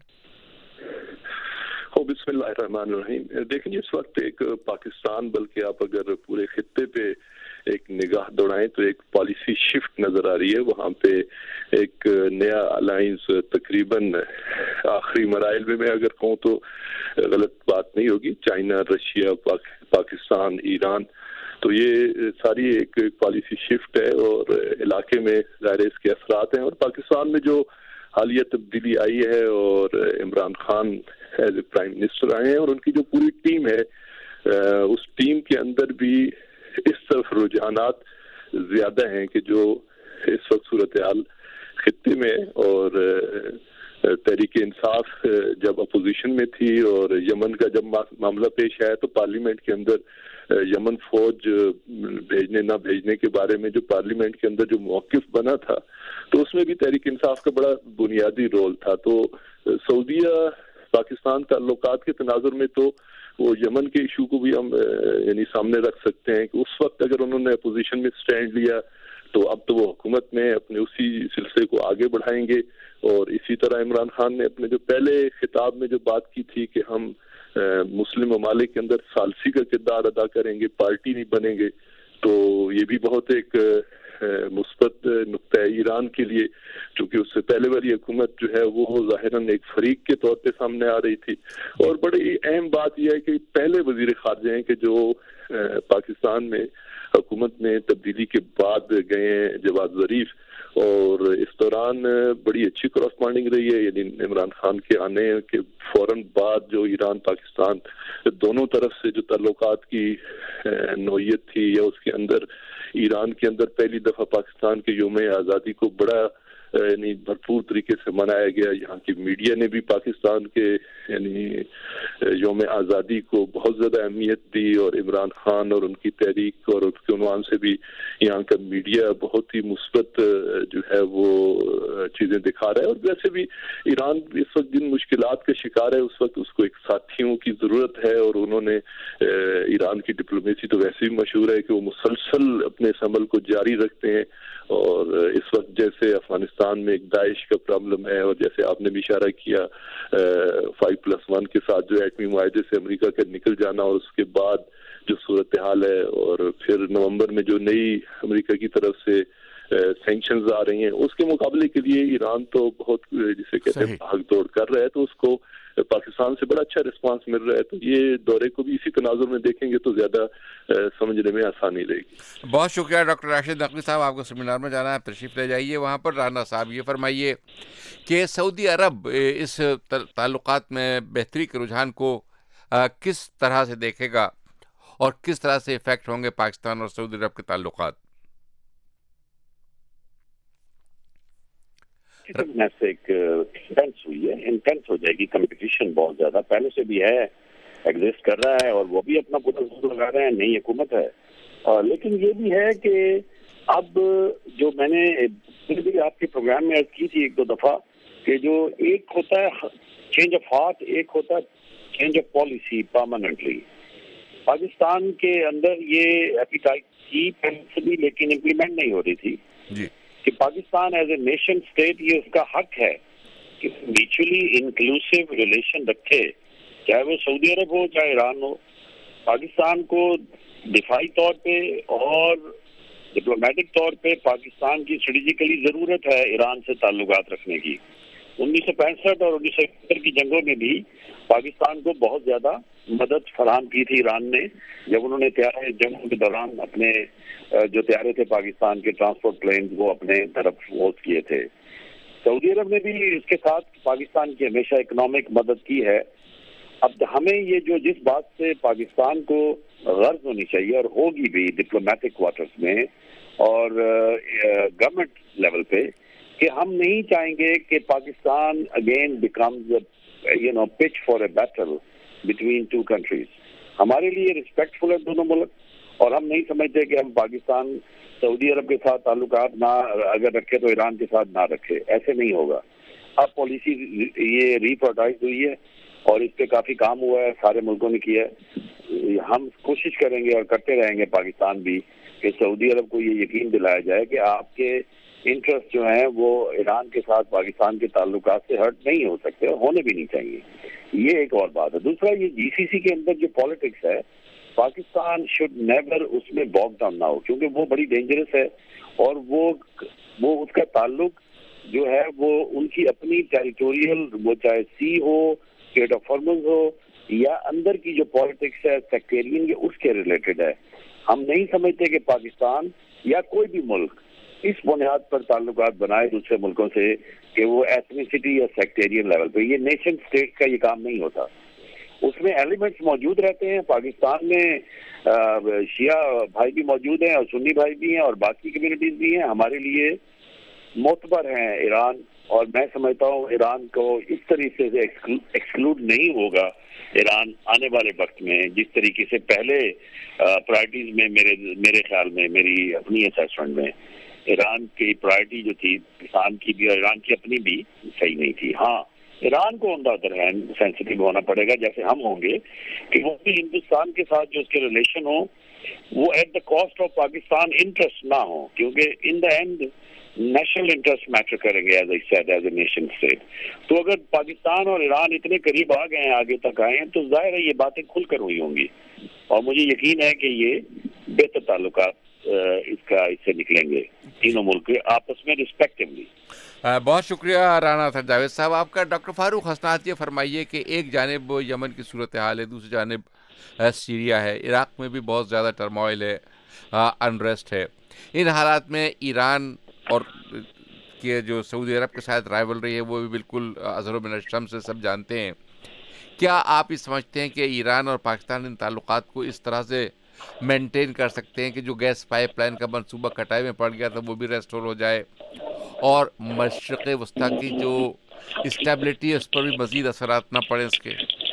Speaker 7: بسم اللہ الرحمن الرحیم. دیکھیں اس وقت ایک پاکستان بلکہ آپ اگر پورے خطے پہ ایک نگاہ دوڑائیں تو ایک پالیسی شفٹ نظر آ رہی ہے. وہاں پہ ایک نیا الائنس تقریباً آخری مراحل میں اگر کہوں تو غلط بات نہیں ہوگی, چائنا, رشیا, پاکستان, ایران, تو یہ ساری ایک پالیسی شفٹ ہے اور علاقے میں ظاہر اس کے اثرات ہیں. اور پاکستان میں جو حالیہ تبدیلی آئی ہے اور Imran Khan as a prime minister آئے ہیں اور ان کی جو پوری ٹیم ہے, اس ٹیم کے اندر بھی اس طرف رجحانات زیادہ ہیں کہ جو اس وقت صورتحال خطے میں, اور تحریک انصاف جب اپوزیشن میں تھی اور یمن کا جب معاملہ پیش آیا تو پارلیمنٹ کے اندر یمن فوج بھیجنے نہ بھیجنے کے بارے میں جو پارلیمنٹ کے اندر جو موقف بنا تھا تو اس میں بھی تحریک انصاف کا بڑا بنیادی رول تھا. تو سعودیہ پاکستان تعلقات کے تناظر میں تو وہ یمن کے ایشو کو بھی ہم یعنی سامنے رکھ سکتے ہیں کہ اس وقت اگر انہوں نے اپوزیشن میں سٹینڈ لیا تو اب تو وہ حکومت میں اپنے اسی سلسلے کو آگے بڑھائیں گے. اور اسی طرح عمران خان نے اپنے جو پہلے خطاب میں جو بات کی تھی کہ ہم مسلم ممالک کے اندر ثالثی کا کردار ادا کریں گے, پارٹی نہیں بنیں گے, تو یہ بھی بہت ایک مثبت نقطہ ہے ایران کے لیے، چونکہ اس سے پہلے والی حکومت جو ہے وہ ظاہراً ایک فریق کے طور پہ سامنے آ رہی تھی. اور بڑی اہم بات یہ ہے کہ پہلے وزیر خارجہ ہیں کہ جو پاکستان میں حکومت میں تبدیلی کے بعد گئے ہیں، جواد ظریف، اور اس دوران بڑی اچھی کراسپونڈنگ رہی ہے. یعنی عمران خان کے آنے کے فوراً بعد جو ایران پاکستان دونوں طرف سے جو تعلقات کی نوعیت تھی، یا اس کے اندر ایران کے اندر پہلی دفعہ پاکستان کے یوم آزادی کو بڑا یعنی بھرپور طریقے سے منایا گیا. یہاں کی میڈیا نے بھی پاکستان کے یعنی یوم آزادی کو بہت زیادہ اہمیت دی، اور عمران خان اور ان کی تحریک اور اس کے عنوان سے بھی یہاں کا میڈیا بہت ہی مثبت جو ہے وہ چیزیں دکھا رہا ہے. اور ویسے بھی ایران اس وقت جن مشکلات کا شکار ہے، اس وقت اس کو ایک ساتھیوں کی ضرورت ہے، اور انہوں نے ایران کی ڈپلومیسی تو ویسے بھی مشہور ہے کہ وہ مسلسل اپنے اس عمل کو جاری رکھتے ہیں. اور اس وقت جیسے افغانستان میں ایک داعش کا پرابلم ہے، اور جیسے آپ نے بھی اشارہ کیا 5+1 کے ساتھ جو ایٹمی معاہدے سے امریکہ کا نکل جانا، اور اس کے بعد جو صورتحال ہے، اور پھر نومبر میں جو نئی امریکہ کی طرف سے سینکشنز آ رہی ہیں، اس کے مقابلے کے لیے ایران تو بہت جسے کہتے ہیں بھاگ دوڑ کر رہا ہے. تو اس کو پاکستان سے بڑا اچھا رسپانس مل رہا ہے. تو یہ دورے کو بھی اسی تناظر میں دیکھیں گے تو زیادہ سمجھنے میں آسانی رہے گی.
Speaker 1: بہت شکریہ ڈاکٹر راشد نقوی صاحب، آپ کو سیمینار میں جانا ہے، تشریف لے جائیے وہاں پر. رانا صاحب یہ فرمائیے کہ سعودی عرب اس تعلقات میں بہتری کے رجحان کو کس طرح سے دیکھے گا، اور کس طرح سے افیکٹ ہوں گے پاکستان اور سعودی عرب کے تعلقات؟
Speaker 4: انٹینس ہوئی ہے، انٹینس ہو جائے گی. کمپٹیشن بہت زیادہ پہلے سے بھی ہے، ایگزسٹ کر رہا ہے، اور وہ بھی اپنا پورا زور لگا رہے ہیں. نئی حکومت ہے، لیکن یہ بھی ہے کہ اب جو میں نے بھی آپ کے پروگرام میں عرض کی تھی ایک دو دفعہ کہ جو ایک ہوتا ہے چینج آف ہارٹ، ایک ہوتا ہے change of policy permanently. Pakistan کے اندر یہ ایپیٹائٹ تھی پہلے سے بھی، لیکن امپلیمنٹ نہیں ہو رہی تھی
Speaker 1: جی
Speaker 4: کہ Pakistan as a nation state یہ اس کا حق ہے کہ میوچولی انکلوسیو ریلیشن رکھے، چاہے وہ سعودی عرب ہو چاہے ایران ہو. پاکستان کو دفاعی طور پہ اور ڈپلومیٹک طور پہ پاکستان کی اسٹریٹجیکلی ضرورت ہے ایران سے تعلقات رکھنے کی. 1965 اور 1971 کی جنگوں میں بھی پاکستان کو بہت زیادہ مدد فراہم کی تھی ایران نے، جب انہوں نے جنگوں کے دوران اپنے جو طیارے تھے پاکستان کے ٹرانسپورٹ پلینز وہ اپنے طرف ہوسٹ کیے تھے. سعودی عرب نے بھی اس کے ساتھ پاکستان کی ہمیشہ اکنامک مدد کی ہے. اب ہمیں یہ جو جس بات سے پاکستان کو غرض ہونی چاہیے، اور ہوگی بھی ڈپلومیٹک کوارٹرز میں اور گورنمنٹ لیول پہ، کہ ہم نہیں چاہیں گے کہ Pakistan again becomes pitch for a battle between two countries. ہمارے لیے ریسپیکٹفل ہے دونوں ملک، اور ہم نہیں سمجھتے کہ ہم پاکستان سعودی عرب کے ساتھ تعلقات نہ اگر رکھے تو ایران کے ساتھ نہ رکھے. ایسے نہیں ہوگا. اب پالیسی یہ ری پروٹائز ہوئی ہے اور اس پہ کافی کام ہوا ہے، سارے ملکوں نے کیا ہے. ہم کوشش کریں گے اور کرتے رہیں گے پاکستان بھی کہ سعودی عرب کو یہ یقین دلایا جائے کہ آپ کے انٹرسٹ جو ہیں وہ ایران کے ساتھ پاکستان کے تعلقات سے ہرٹ نہیں ہو سکتے، ہونے بھی نہیں چاہیے. یہ ایک اور بات ہے. دوسرا یہ جی سی سی کے اندر جو پالیٹکس ہے، پاکستان شوڈ نیور اس میں باک ڈاؤن نہ ہو، کیونکہ وہ بڑی ڈینجرس ہے، اور وہ اس کا تعلق جو ہے وہ ان کی اپنی ٹیریٹوریل، وہ چاہے سی ہو، اسٹیٹ آف ہارمز ہو، یا اندر کی جو پالیٹکس ہے سیکٹیرین، یہ اس کے ریلیٹڈ ہے. ہم نہیں سمجھتے کہ پاکستان یا کوئی بھی ملک اس بنیاد پر تعلقات بنائے دوسرے ملکوں سے کہ وہ ایتھنیسٹی یا سیکٹیرین لیول پہ. یہ نیشن اسٹیٹ کا یہ کام نہیں ہوتا. اس میں ایلیمنٹس موجود رہتے ہیں. پاکستان میں شیعہ بھائی بھی موجود ہیں اور سنی بھائی بھی ہیں اور باقی کمیونٹیز بھی ہیں. ہمارے لیے معتبر ہیں ایران، اور میں سمجھتا ہوں ایران کو اس طریقے سے ایکسکلوڈ نہیں ہوگا ایران آنے والے وقت میں، جس طریقے سے پہلے پرائرٹیز میں میرے خیال میں، میری اپنی اسیسمنٹ میں، ایران کی پرائرٹی جو تھی پاکستان کی بھی اور ایران کی اپنی بھی صحیح نہیں تھی. ہاں ایران کو on the other hand sensitive ہونا پڑے گا، جیسے ہم ہوں گے، کہ وہ بھی ہندوستان کے ساتھ جو اس کے ریلیشن ہوں وہ at the cost of Pakistan interest نہ ہوں، کیونکہ in the end national interest matter کریں گے ایز اے نیشن اسٹیٹ. تو اگر پاکستان اور ایران اتنے قریب آ گئے ہیں، آگے تک آئے ہیں، تو ظاہر ہے یہ باتیں کھل کر ہوئی ہوں گی، اور مجھے یقین ہے کہ یہ بہتر تعلقات اس سے نکلیں گے تینوں ملک آپس میں رسپیکٹیولی.
Speaker 1: بہت شکریہ رانا اطہر جاوید صاحب آپ کا. ڈاکٹر فاروق حسنات یہ فرمائیے کہ ایک جانب یمن کی صورتحال ہے, دوسری جانب سیریا ہے, عراق میں بھی بہت زیادہ ٹرموائل ہے, انریسٹ ہے. ان حالات میں ایران اور کہ جو سعودی عرب کے ساتھ رائیول رہی ہے وہ بھی بالکل ازہر من الشمس سے سب جانتے ہیں. کیا آپ یہ سمجھتے ہیں کہ ایران اور پاکستان ان تعلقات کو اس طرح سے مینٹین کر سکتے ہیں کہ جو گیس پائپ لائن کا منصوبہ کٹائی میں پڑ گیا تھا وہ بھی ریسٹور ہو جائے, اور مشرق وسطیٰ کی جو اسٹیبلٹی ہے اس پر بھی مزید اثرات نہ پڑے اس کے؟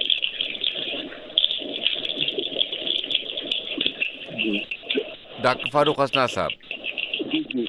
Speaker 1: ڈاکٹر فاروق حسنات صاحب.
Speaker 8: جی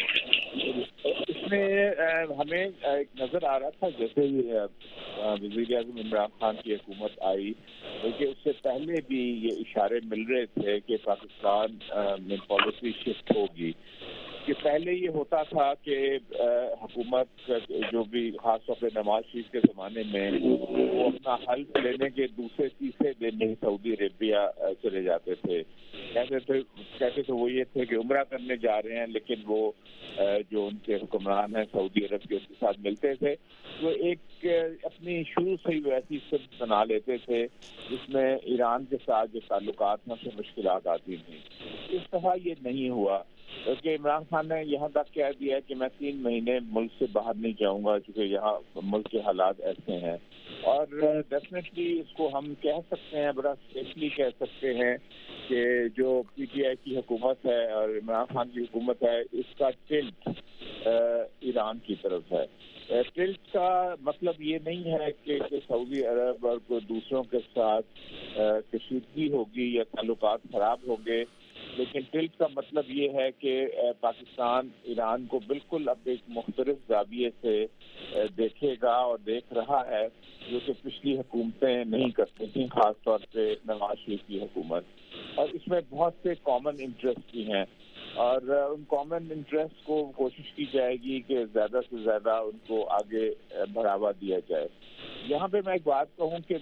Speaker 8: اس میں ہمیں ایک نظر آ رہا تھا جیسے وزیر اعظم عمران خان کی حکومت آئی, بلکہ اس سے پہلے بھی یہ اشارے مل رہے تھے کہ پاکستان میں پالیسی شفٹ ہوگی. کہ پہلے یہ ہوتا تھا کہ حکومت جو بھی خاص طور پہ نواز شریف کے زمانے میں وہ اپنا حلف لینے کے دوسرے تیسرے دن ہی سعودی عربیہ چلے جاتے تھے. کہتے تھے وہ یہ تھے کہ عمرہ کرنے جا رہے ہیں, لیکن وہ جو ان کے حکمران ہیں سعودی عرب کے ان کے ساتھ ملتے تھے, وہ ایک اپنی شروع سے ہی ویسی سمت بنا لیتے تھے جس میں ایران کے ساتھ جو تعلقات ہیں اس میں مشکلات آتی تھیں. اس دفعہ یہ نہیں ہوا, کیونکہ عمران خان نے یہاں تک کہہ دیا کہ میں 3 مہینے ملک سے باہر نہیں جاؤں گا کیونکہ یہاں ملک کے حالات ایسے ہیں. اور ڈیفینیٹلی اس کو ہم کہہ سکتے ہیں, بڑا سیفلی کہہ سکتے ہیں کہ جو پی ٹی آئی کی حکومت ہے اور عمران خان کی حکومت ہے اس کا ٹلٹ ایران کی طرف ہے. ٹلٹ کا مطلب یہ نہیں ہے کہ سعودی عرب اور کوئی دوسروں کے ساتھ کشیدگی ہوگی یا تعلقات خراب ہوں گے, لیکن ٹلٹ کا مطلب یہ ہے کہ پاکستان ایران کو بالکل اب ایک مختلف زاویے سے دیکھے گا اور دیکھ رہا ہے, جو کہ پچھلی حکومتیں نہیں کرتی تھیں, خاص طور پہ نواز شریف کی حکومت. اور اس میں بہت سے کامن انٹرسٹ بھی ہیں, اور ان کامن انٹرسٹ کو کوشش کی جائے گی کہ زیادہ سے زیادہ ان کو آگے بڑھاوا دیا جائے. یہاں پہ میں ایک بات کہوں کہ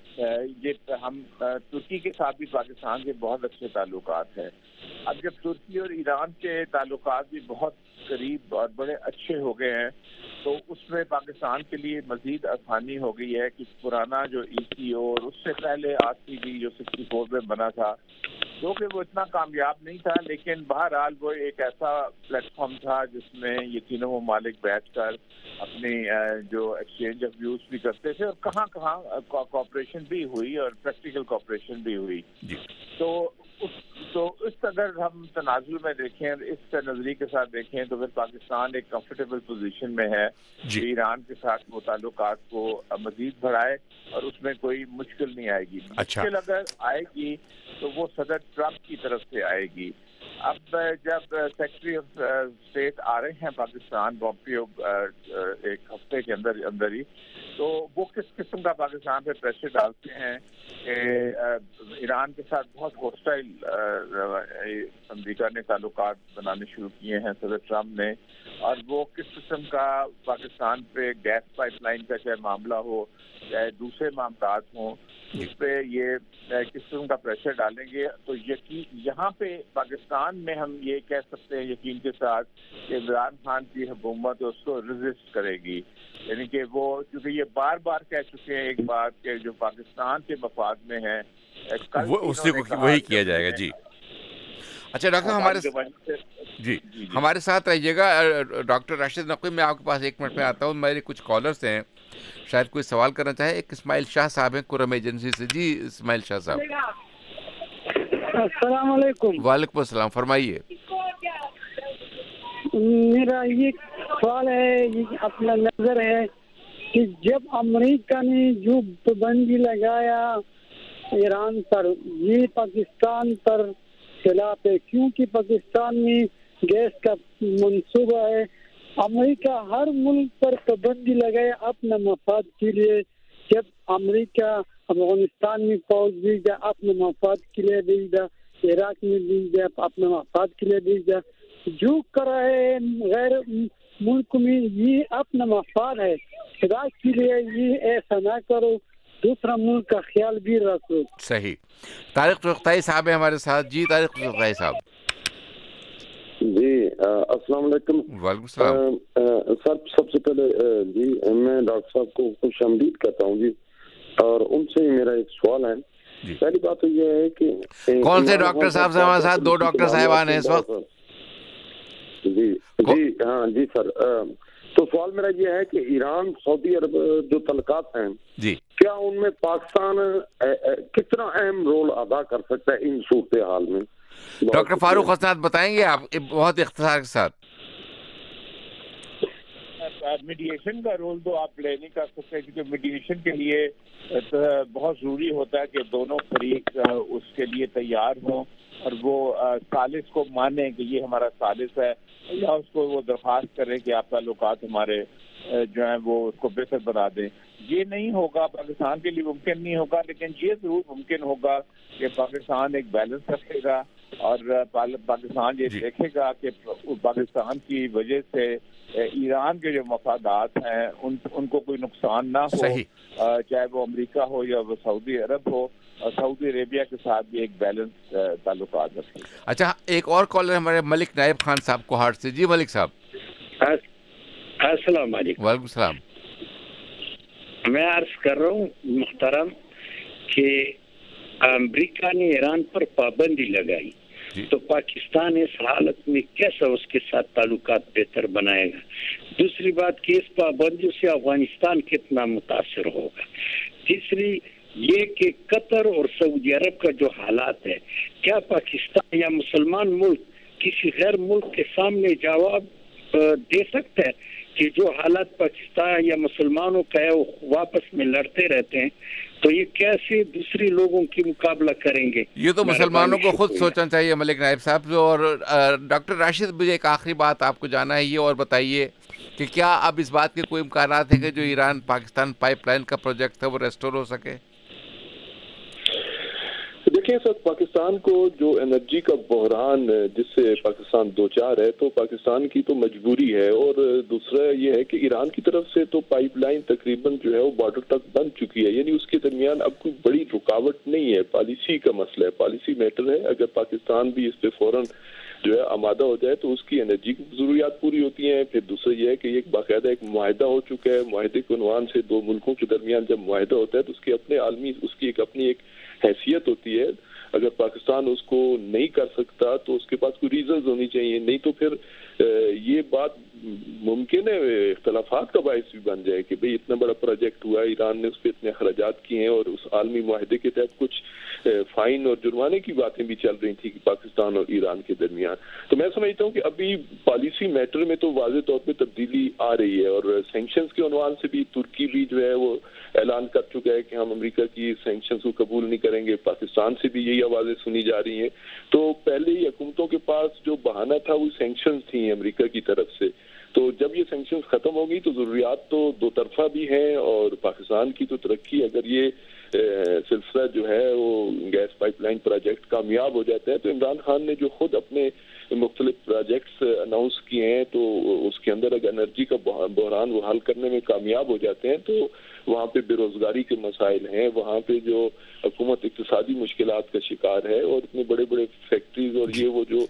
Speaker 8: ہم ترکی کے ساتھ بھی پاکستان کے بہت اچھے تعلقات ہیں. اب جب ترکی اور ایران کے تعلقات بھی بہت قریب اور بڑے اچھے ہو گئے ہیں تو اس میں پاکستان کے لیے مزید آسانی ہو گئی ہے کہ پرانا جو ای سی او اور اس سے پہلے آر سی بی جو 64 میں بنا تھا, جو کہ وہ اتنا کامیاب نہیں تھا, لیکن بہرحال وہ ایک ایسا پلیٹ فارم تھا جس میں یہ تینوں ممالک بیٹھ کر اپنی جو ایکسچینج آف ویوز بھی کرتے تھے, اور کہاں کہاں کوآپریشن بھی ہوئی اور پریکٹیکل کوآپریشن بھی ہوئی. تو اس اگر ہم تناظر میں دیکھیں, اس نظریے کے ساتھ دیکھیں, تو پھر پاکستان ایک کمفرٹیبل پوزیشن میں ہے کہ ایران کے ساتھ وہ تعلقات کو مزید بڑھائے, اور اس میں کوئی مشکل نہیں آئے گی. مشکل اگر آئے گی تو وہ صدر ٹرمپ کی طرف سے آئے گی. اب جب سیکرٹری آف اسٹیٹ آ رہے ہیں پاکستان پومپیو ایک ہفتے کے اندر ہی, تو وہ کس قسم کا پاکستان پہ پریشر ڈالتے ہیں کہ ایران کے ساتھ بہت ہوسٹائل امریکہ نے تعلقات بنانے شروع کیے ہیں صدر ٹرمپ نے, اور وہ کس قسم کا پاکستان پہ گیس پائپ لائن کا چاہے معاملہ ہو چاہے دوسرے معاملات ہوں, اس پہ یہ کس قسم کا پریشر ڈالیں گے. تو یہاں پہ پاکستان میں ہم یہ کہہ سکتے ہیں یقین کے ساتھ کہ عمران خان کی حکومت اس کو ریزسٹ کرے گی, یعنی کہ وہ کیونکہ یہ بار بار کہہ چکے ہیں ایک بات کہ جو پاکستان کے مفاد میں ہے
Speaker 1: وہی کیا جائے گا. جی اچھا ڈاکٹر ہمارے ساتھ رہیے گا. ڈاکٹر راشد نقوی, میں آپ کے پاس 1 منٹ میں آتا ہوں. میرے کچھ کالرس ہیں, شاید کوئی سوال کرنا چاہے. ایک اسماعیل شاہ صاحب ہیں کرم ایجنسی سے. جی اسماعیل شاہ صاحب.
Speaker 9: السلام علیکم.
Speaker 1: وعلیکم السلام, فرمائیے.
Speaker 9: میرا یہ سوال ہے, اپنا نظر ہے کہ جب امریکہ نے جو پابندی لگایا ایران پر, یہ پاکستان پر خلاف ہے, کیونکہ پاکستان میں گیس کا منصوبہ ہے. امریکہ ہر ملک پر پابندی لگائے اپنے مفاد کے لیے. جب امریکہ افغانستان میں فوج دی جائے اپنے مفاد کے لیے دی جائے, عراق میں دی جائے اپنے مفاد کے لیے دی جائے. جو کر رہے ہیں غیر ملک میں یہ اپنا مفاد ہے, خدا کے لیے یہ ایسا نہ کرو, دوسرا ملک کا خیال بھی رکھو.
Speaker 1: صحیح. طارق چغتائی صاحب ہیں ہمارے ساتھ. جی طارق چغتائی صاحب.
Speaker 10: السلام علیکم.
Speaker 1: وعلیکم السلام.
Speaker 10: سر سب سے پہلے جی میں ڈاکٹر صاحب کو خوش آمدید کہتا ہوں جی, اور ان سے میرا ایک سوال ہے. پہلی بات تو یہ ہے کہ
Speaker 1: کون سے ڈاکٹر صاحب سے ہمارے ساتھ؟ 2 ڈاکٹر صاحبان ہیں اس وقت.
Speaker 10: جی جی ہاں جی سر. تو سوال میرا یہ ہے کہ ایران سعودی عرب جو تعلقات ہیں
Speaker 1: جی,
Speaker 10: کیا ان میں پاکستان کتنا اہم رول ادا کر سکتا ہے ان صورتحال میں؟
Speaker 1: ڈاکٹر فاروق حسنات بتائیں گے آپ بہت اختصار کے ساتھ.
Speaker 8: میڈیشن کا رول تو آپ پلے نہیں کر سکتے, کیونکہ میڈیشن کے لیے بہت ضروری ہوتا ہے کہ دونوں فریق اس کے لیے تیار ہوں اور وہ ثالث کو مانیں کہ یہ ہمارا ثالث ہے, یا اس کو وہ درخواست کریں کہ آپ تعلقات ہمارے جو ہیں وہ اس کو بہتر بنا دیں. یہ نہیں ہوگا, پاکستان کے لیے ممکن نہیں ہوگا, لیکن یہ ضرور ممکن ہوگا کہ پاکستان ایک بیلنس رکھے گا اور پاکستان یہ دیکھے گا کہ پاکستان کی وجہ سے ایران کے جو مفادات ہیں ان کو کوئی نقصان نہ ہو, چاہے وہ امریکہ ہو یا وہ سعودی عرب ہو, اور سعودی عربیہ کے ساتھ بھی ایک بیلنس تعلقات رکھیں.
Speaker 1: اچھا, ایک اور کالر ہمارے ملک نائب خان صاحب کو ہارٹ سے. جی ملک صاحب.
Speaker 11: السلام علیکم.
Speaker 1: وعلیکم السلام.
Speaker 11: میں عرض کر رہا ہوں محترم کہ امریکہ نے ایران پر پابندی لگائی تو پاکستان اس حالت میں کیسا اس کے ساتھ تعلقات بہتر بنائے گا؟ دوسری بات کہ اس پابندی سے افغانستان کتنا متاثر ہوگا؟ تیسری یہ کہ قطر اور سعودی عرب کا جو حالات ہے, کیا پاکستان یا مسلمان ملک کسی غیر ملک کے سامنے جواب دے سکتا ہے کہ جو حالات پاکستان یا مسلمانوں کا ہے وہ واپس میں لڑتے رہتے ہیں, تو یہ کیسے دوسری لوگوں کی مقابلہ کریں گے؟
Speaker 1: یہ تو مسلمانوں کو خود سوچنا چاہیے ملک نائب صاحب. اور ڈاکٹر راشد, مجھے ایک آخری بات آپ کو جانا ہے یہ, اور بتائیے کہ کیا اب اس بات کے کوئی امکانات ہیں کہ جو ایران پاکستان پائپ لائن کا پروجیکٹ تھا وہ ریسٹور ہو سکے؟
Speaker 7: دیکھیں سر, پاکستان کو جو انرجی کا بحران جس سے پاکستان دوچار ہے, تو پاکستان کی تو مجبوری ہے, اور دوسرا یہ ہے کہ ایران کی طرف سے تو پائپ لائن تقریباً جو ہے وہ بارڈر تک بن چکی ہے, یعنی اس کے درمیان اب کوئی بڑی رکاوٹ نہیں ہے. پالیسی کا مسئلہ ہے, پالیسی میٹر ہے. اگر پاکستان بھی اس پہ فوراً جو ہے آمادہ ہو جائے تو اس کی انرجی کی ضروریات پوری ہوتی ہیں. پھر دوسرا یہ ہے کہ ایک باقاعدہ ایک معاہدہ ہو چکا ہے, معاہدے کے عنوان سے 2 ملکوں کے درمیان جب معاہدہ ہوتا ہے تو اس کی اپنے عالمی اس کی ایک اپنی ایک حیثیت ہوتی ہے. اگر پاکستان اس کو نہیں کر سکتا تو اس کے پاس کوئی ریزنز ہونی چاہیے, نہیں تو پھر یہ بات ممکن ہے اختلافات کا باعث بھی بن جائے کہ بھئی اتنا بڑا پروجیکٹ ہوا, ایران نے اس پہ اتنے اخراجات کیے ہیں, اور اس عالمی معاہدے کے تحت کچھ فائن اور جرمانے کی باتیں بھی چل رہی تھی کہ پاکستان اور ایران کے درمیان. تو میں سمجھتا ہوں کہ ابھی پالیسی میٹر میں تو واضح طور پہ تبدیلی آ رہی ہے, اور سینکشنز کے عنوان سے بھی ترکی بھی جو ہے وہ اعلان کر چکا ہے کہ ہم امریکہ کی سینکشنز کو قبول نہیں کریں گے. پاکستان سے بھی یہی آوازیں سنی جا رہی ہیں. تو پہلے ہی حکومتوں کے پاس جو بہانہ تھا وہ سینکشنز تھیں امریکہ کی طرف سے, تو جب یہ سینکشنز ختم ہوگی تو ضروریات تو 2 طرفہ بھی ہیں, اور پاکستان کی تو ترقی, اگر یہ سلسلہ جو ہے وہ گیس پائپ لائن پروجیکٹ کامیاب ہو جاتا ہے تو عمران خان نے جو خود اپنے مختلف پروجیکٹس اناؤنس کیے ہیں, تو اس کے اندر اگر انرجی کا بحران وہ حل کرنے میں کامیاب ہو جاتے ہیں تو وہاں پہ بے روزگاری کے مسائل ہیں, وہاں پہ جو حکومت اقتصادی مشکلات کا شکار ہے, اور اتنے بڑے بڑے فیکٹریز اور یہ وہ جو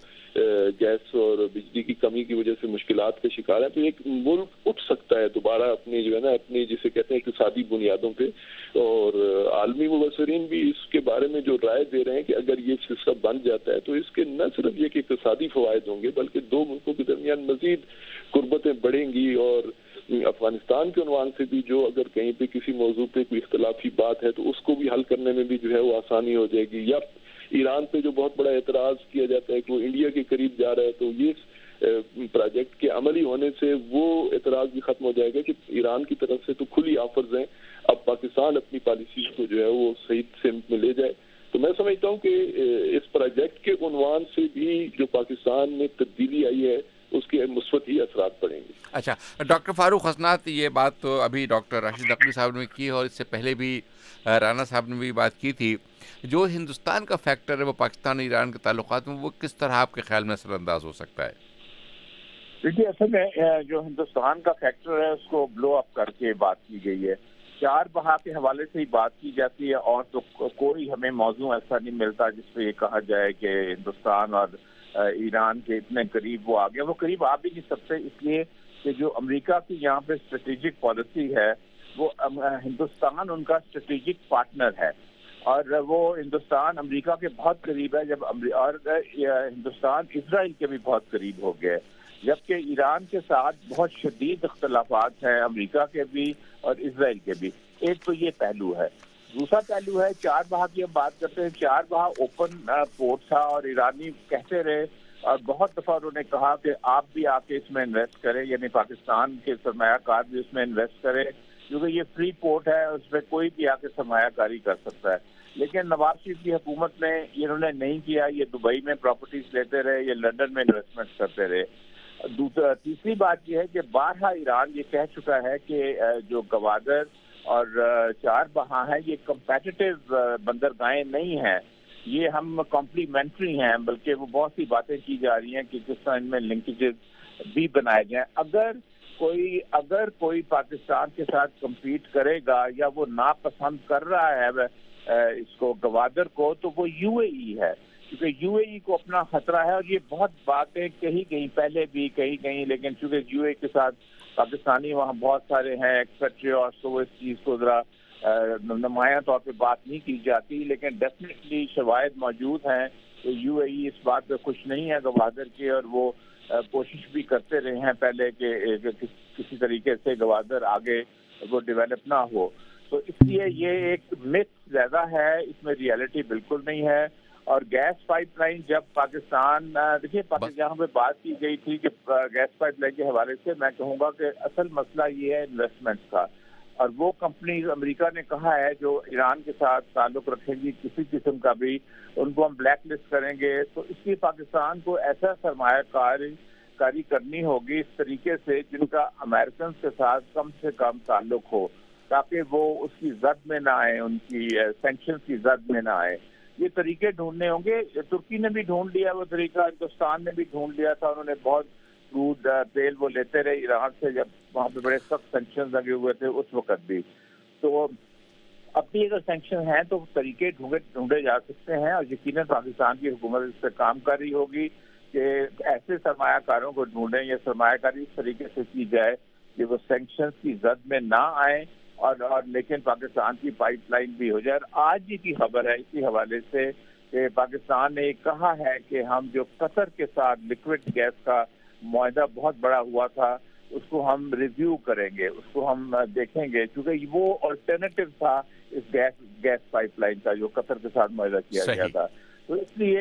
Speaker 7: گیس اور بجلی کی کمی کی وجہ سے مشکلات کا شکار ہے, تو ایک ملک اٹھ سکتا ہے دوبارہ اپنی جو ہے نا اپنی جسے کہتے ہیں اقتصادی بنیادوں پہ. اور عالمی مبصرین بھی اس کے بارے میں جو رائے دے رہے ہیں کہ اگر یہ سلسلہ بن جاتا ہے تو اس کے نہ صرف یہ کہ اقتصادی فوائد ہوں گے بلکہ 2 ملکوں کے درمیان مزید قربتیں بڑھیں گی, اور افغانستان کے عنوان سے بھی جو اگر کہیں پہ کسی موضوع پہ کوئی اختلافی بات ہے تو اس کو بھی حل کرنے میں بھی جو ہے وہ آسانی ہو جائے گی. یا ایران پہ جو بہت بڑا اعتراض کیا جاتا ہے کہ وہ انڈیا کے قریب جا رہا ہے, تو یہ پروجیکٹ کے عملی ہونے سے وہ اعتراض بھی ختم ہو جائے گا کہ ایران کی طرف سے تو کھلی آفرز ہیں, اب پاکستان اپنی پالیسیز کو جو ہے وہ صحیح سمت میں لے جائے. تو میں سمجھتا ہوں کہ اس پروجیکٹ کے عنوان سے بھی جو پاکستان میں تبدیلی آئی ہے اس کے مثبت ہی اثرات پڑیں گے.
Speaker 1: اچھا, ڈاکٹر فاروق حسنات, یہ بات تو ابھی ڈاکٹر راشد نقوی صاحب نے کی اور اس سے پہلے بھی رانا صاحب نے بھی بات کی تھی. جو ہندوستان کا فیکٹر ہے وہ پاکستان اور ایران کے تعلقات میں وہ کس طرح آپ کے خیال میں اثر انداز ہو سکتا ہے؟
Speaker 8: دیکھیے, اصل میں جو ہندوستان کا فیکٹر ہے اس کو بلو اپ کر کے بات کی گئی ہے. 4 بہا کے حوالے سے ہی بات کی جاتی ہے, اور تو کوئی ہمیں موضوع ایسا نہیں ملتا جس پہ یہ کہا جائے کہ ہندوستان اور ایران کے اتنے قریب وہ آ گیا. وہ قریب آ بھی نہیں سکتے اس لیے کہ جو امریکہ کی یہاں پہ اسٹریٹجک پالیسی ہے وہ ہندوستان ان کا اسٹریٹجک پارٹنر ہے اور وہ ہندوستان امریکہ کے بہت قریب ہے. اور ہندوستان اسرائیل کے بھی بہت قریب ہو گئے, جبکہ ایران کے ساتھ بہت شدید اختلافات ہیں امریکہ کے بھی اور اسرائیل کے بھی. ایک تو یہ پہلو ہے. دوسرا پہلو ہے چار بہا کی ہم بات کرتے ہیں. چار بہا اوپن پورٹ تھا اور ایرانی کہتے رہے اور بہت دفعہ انہوں نے کہا کہ آپ بھی آ کے اس میں انویسٹ کریں, یعنی پاکستان کے سرمایہ کار بھی اس میں انویسٹ کریں کیونکہ یہ فری پورٹ ہے, اس پہ کوئی بھی آ کے سرمایہ کاری کر سکتا ہے. لیکن نواز شریف کی حکومت نے انہوں نے نہیں کیا. یہ دبئی میں پراپرٹیز لیتے رہے, یہ لندن میں انویسٹمنٹ کرتے رہے. تیسری بات یہ ہے کہ بارہا ایران یہ کہہ چکا ہے کہ جو گوادر اور چار بہا ہیں یہ کمپیٹیٹیو بندرگاہیں نہیں ہیں, یہ ہم کمپلیمنٹری ہیں, بلکہ وہ بہت سی باتیں کی جا رہی ہیں کہ کس طرح ان میں لنکیجز بھی بنائے جائیں. اگر کوئی پاکستان کے ساتھ کمپیٹ کرے گا یا وہ ناپسند کر رہا ہے اس کو گوادر کو تو وہ یو اے ای ہے, کیونکہ یو اے ای کو اپنا خطرہ ہے. اور یہ بہت باتیں کہی گئی پہلے بھی کہی گئی, لیکن چونکہ یو اے کے ساتھ پاکستانی وہاں بہت سارے ہیں ایکسپیٹریٹس تو وہ اس چیز کو ذرا نمایاں طور پہ بات نہیں کی جاتی. لیکن ڈیفینیٹلی شواہد موجود ہیں کہ یو اے ای اس بات پہ خوش نہیں ہے گوادر کے, اور وہ کوشش بھی کرتے رہے ہیں پہلے کہ کسی طریقے سے گوادر آگے وہ ڈیولپ نہ ہو. تو اس لیے یہ ایک متھ زیادہ ہے, اس میں ریئلٹی بالکل نہیں ہے. اور گیس پائپ لائن جب پاکستان دیکھیے جہاں پہ بات کی گئی تھی کہ گیس پائپ لائن کے حوالے سے میں کہوں گا کہ اصل مسئلہ یہ ہے انویسٹمنٹ کا, اور وہ کمپنیز امریکہ نے کہا ہے جو ایران کے ساتھ تعلق رکھیں گی کسی قسم کا بھی ان کو ہم بلیک لسٹ کریں گے. تو اس لیے پاکستان کو ایسا سرمایہ کاری کرنی ہوگی اس طریقے سے جن کا امریکنز کے ساتھ کم سے کم تعلق ہو, تاکہ وہ اس کی زد میں نہ آئے, ان کی سینکشنز کی زد میں نہ آئے. یہ طریقے ڈھونڈنے ہوں گے. ترکی نے بھی ڈھونڈ لیا وہ طریقہ, ہندوستان نے بھی ڈھونڈ لیا تھا. انہوں نے بہت کرود تیل وہ لیتے رہے ایران سے جب وہاں پہ بڑے سخت سینکشن لگے ہوئے تھے اس وقت بھی. تو اب بھی اگر سینکشن ہیں تو طریقے ڈھونڈے جا سکتے ہیں, اور یقیناً پاکستان کی حکومت اس پہ کام کر رہی ہوگی کہ ایسے سرمایہ کاروں کو ڈھونڈیں یا سرمایہ کاری اس طریقے سے کی جائے کہ وہ سینکشنز کی زد میں نہ آئیں اور لیکن پاکستان کی پائپ لائن بھی ہو جائے. آج ہی کی خبر ہے اسی حوالے سے کہ پاکستان نے کہا ہے کہ ہم جو قطر کے ساتھ لکوڈ گیس کا معاہدہ بہت بڑا ہوا تھا اس کو ہم ریویو کریں گے, اس کو ہم دیکھیں گے, کیونکہ وہ آلٹرنیٹو تھا اس گیس پائپ لائن کا جو قطر کے ساتھ معاہدہ کیا گیا تھا. تو اس لیے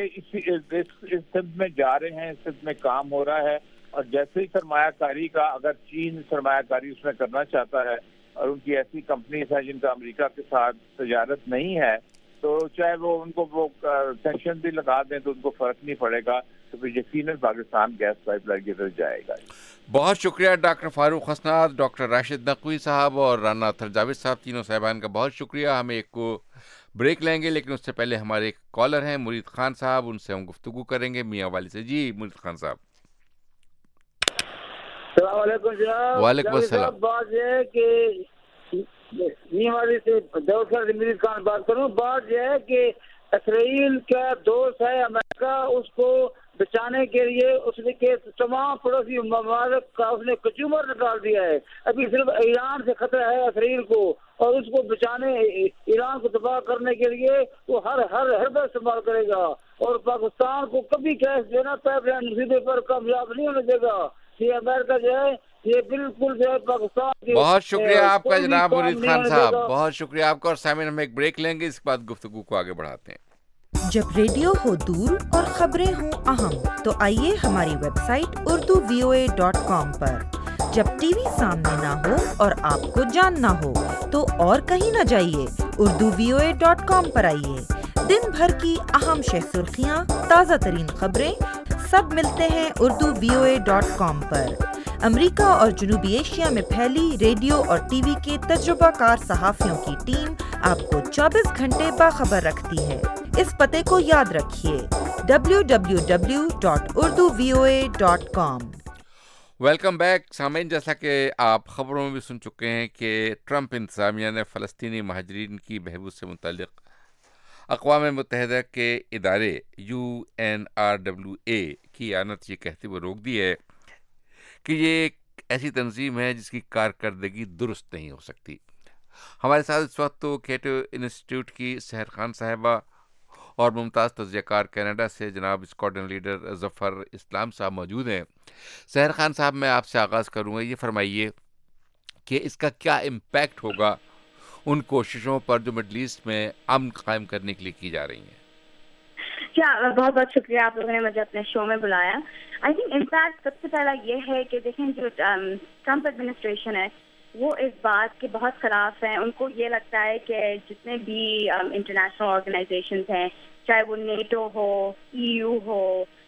Speaker 8: اس سمت میں جا رہے ہیں, اس سمت میں کام ہو رہا ہے. اور جیسے ہی سرمایہ کاری کا اگر چین سرمایہ کاری اس میں کرنا چاہتا ہے اور ان کی ایسی کمپنیز ہیں جن کا امریکہ کے ساتھ تجارت نہیں ہے, تو چاہے وہ ان کو وہ سینکشن بھی لگا دیں تو ان کو فرق نہیں پڑے گا, تو پھر یقیناً پاکستان گیس پائپ لائن کی طرف جائے گا.
Speaker 1: بہت شکریہ ڈاکٹر فاروق حسنات, ڈاکٹر راشد نقوی صاحب اور رانا اطہر جاوید صاحب, تینوں صاحبان کا بہت شکریہ. ہم ایک کو بریک لیں گے, لیکن اس سے پہلے ہمارے ایک کالر ہیں مرید خان صاحب, ان سے ہم گفتگو کریں گے میاں والی سے. جی مرید خان صاحب.
Speaker 12: السلام علیکم جناب.
Speaker 1: وعلیکم السلام.
Speaker 12: بات یہ ہے کہ میاں والی سے مرید خان بات کروں. بات یہ ہے کہ اسرائیل کا دوست ہے امریکہ, اس کو بچانے کے لیے اس نے کہ تمام پڑوسی ممالک کا اس نے کچومر نکال دیا ہے. ابھی صرف ایران سے خطرہ ہے اسرائیل کو, اور اس کو بچانے ایران کو تباہ کرنے کے لیے وہ ہر بات استعمال کرے گا, اور پاکستان کو کبھی کیش دینا پائپ لائن مصیبے پر کامیاب نہیں ہونے دے گا. یہ امریکہ جو ہے یہ بالکل جو ہے پاکستان کی.
Speaker 1: بہت شکریہ آپ کا جناب مرید خان صاحب, بہت شکریہ آپ کا. اور سامعین ہم ایک بریک لیں گے, اس کے بعد گفتگو کو آگے بڑھاتے ہیں.
Speaker 13: جب ریڈیو ہو دور اور خبریں ہوں اہم تو آئیے ہماری ویب سائٹ urduvoa.com پر. جب ٹی وی سامنے نہ ہو اور آپ کو جاننا ہو تو اور کہیں نہ جائیے, urduvoa.com پر آئیے. دن بھر کی اہم شہ سرخیاں, تازہ ترین خبریں سب ملتے ہیں urduvoa.com پر. امریکہ اور جنوبی ایشیا میں پھیلی ریڈیو اور ٹی وی کے تجربہ کار صحافیوں کی ٹیم آپ کو 24 گھنٹے باخبر رکھتی ہے. اس پتے کو یاد رکھیے, www.urduvoa.com.
Speaker 1: ویلکم بیک سامعین. جیسا کہ آپ خبروں میں بھی سن چکے ہیں کہ ٹرمپ انتظامیہ نے فلسطینی مہاجرین کی بہبود سے متعلق اقوام متحدہ کے ادارے UNRWA کی اعانت یہ کہتے ہوئے روک دی ہے کہ یہ ایک ایسی تنظیم ہے جس کی کارکردگی درست نہیں ہو سکتی. ہمارے ساتھ اس وقت تو کیٹو انسٹیٹیوٹ کی سحر خان صاحبہ اور ممتاز تجزیہ کار کینیڈا سے جناب اسکواڈرن لیڈر ظفر اسلام صاحب موجود ہیں. سحر خان صاحب، میں آپ سے آغاز کروں گا. یہ فرمائیے کہ اس کا کیا امپیکٹ ہوگا ان کوششوں پر جو مڈل ایسٹ میں امن قائم کرنے کے لیے کی جا رہی ہیں؟
Speaker 14: بہت بہت شکریہ آپ لوگوں نے مجھے اپنے شو میں بلایا. آئی تھنک امپیکٹ سب سے پہلا یہ ہے کہ دیکھیں جو ٹرمپ ایڈمنسٹریشن ہے وہ اس بات کے بہت خلاف ہیں. ان کو یہ لگتا ہے کہ جتنے بھی انٹرنیشنل آرگنائزیشنز ہیں، چاہے وہ نیٹو ہو، EU ہو،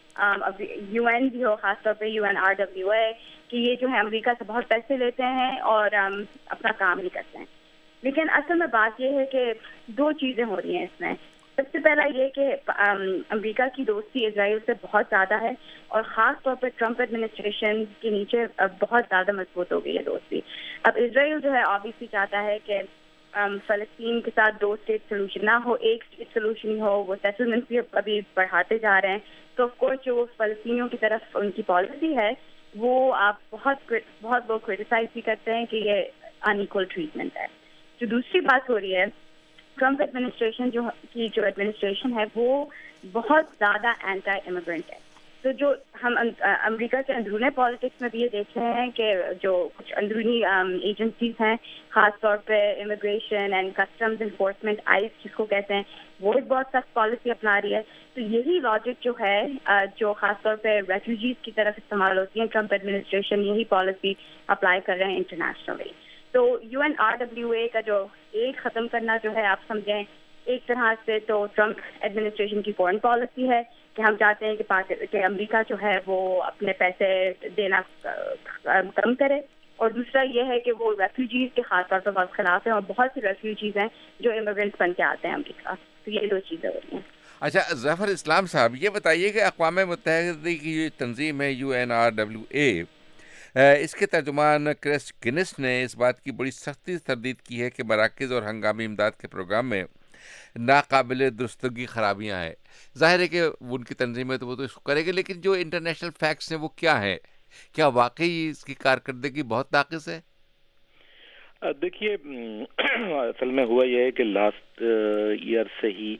Speaker 14: UN بھی ہو، خاص طور پہ UNRWA، کہ یہ جو ہے امریکہ سے بہت پیسے لیتے ہیں اور اپنا کام نہیں کرتے ہیں. لیکن اصل میں بات یہ ہے کہ دو چیزیں ہو رہی ہیں اس میں. سب سے پہلا یہ کہ امریکہ کی دوستی اسرائیل سے بہت زیادہ ہے، اور خاص طور پہ ٹرمپ ایڈمنسٹریشن کے نیچے بہت زیادہ مضبوط ہو گئی ہے دوستی. اب اسرائیل جو ہے آبویسلی چاہتا ہے کہ فلسطین کے ساتھ 2 اسٹیٹ سولوشن نہ ہو، 1 اسٹیٹ سولوشن ہی ہو. وہ سیٹلمنٹ بھی ابھی بڑھاتے جا رہے ہیں. تو آف کورس جو فلسطینیوں کی طرف ان کی پالیسی ہے وہ آپ بہت لوگ کرٹیسائز بھی کرتے ہیں کہ یہ ان ایکول ٹریٹمنٹ ہے. جو دوسری بات ہو رہی ہے، ٹرمپ ایڈمنسٹریشن جو ایڈمنسٹریشن ہے وہ بہت زیادہ اینٹی امیگرنٹ ہے. تو جو ہم امریکہ کے اندرونی پالیٹکس میں بھی یہ دیکھ رہے ہیں کہ جو کچھ اندرونی ایجنسیز ہیں، خاص طور پہ immigration and customs enforcement, ICE جس کو کہتے ہیں، وہ ایک بہت سخت پالیسی اپنا رہی ہے. تو یہی لاجک جو ہے جو خاص طور پہ ریفیوجیز کی طرف استعمال ہوتی ہیں، ٹرمپ ایڈمنسٹریشن یہی پالیسی اپلائی کر رہے ہیں انٹرنیشنلی. تو UNRWA کا جو ایڈ ختم کرنا جو ہے آپ سمجھیں ایک طرح سے تو ٹرمپ ایڈمنسٹریشن کی فورن پالیسی ہے کہ ہم چاہتے ہیں کہ امریکہ جو ہے وہ اپنے پیسے دینا کم کرے، اور دوسرا یہ ہے کہ وہ ریفیوجیز کے خاص طور پر بہت خلاف ہیں، اور بہت سی ریفیوجیز ہیں جو امیگرینٹس بن کے آتے ہیں امریکہ. تو یہ 2 چیزیں ہو رہی ہیں.
Speaker 1: اچھا ظفر اسلام صاحب، یہ بتائیے کہ اقوام متحدہ کی جو تنظیم ہے UNRWA، اس کے ترجمان کرس گنس نے اس بات کی بڑی سختی سے تردید کی ہے کہ مراکز اور ہنگامی امداد کے پروگرام میں ناقابل درستگی خرابیاں ہیں. ظاہر ہے کہ ان کی تنظیم ہے تو وہ تو اس کو کرے گی، لیکن جو انٹرنیشنل فیکٹس ہیں وہ کیا ہیں؟ کیا واقعی اس کی کارکردگی بہت ناقص ہے؟
Speaker 15: دیکھیے، اصل میں ہوا یہ ہے کہ لاسٹ ایئر سے ہی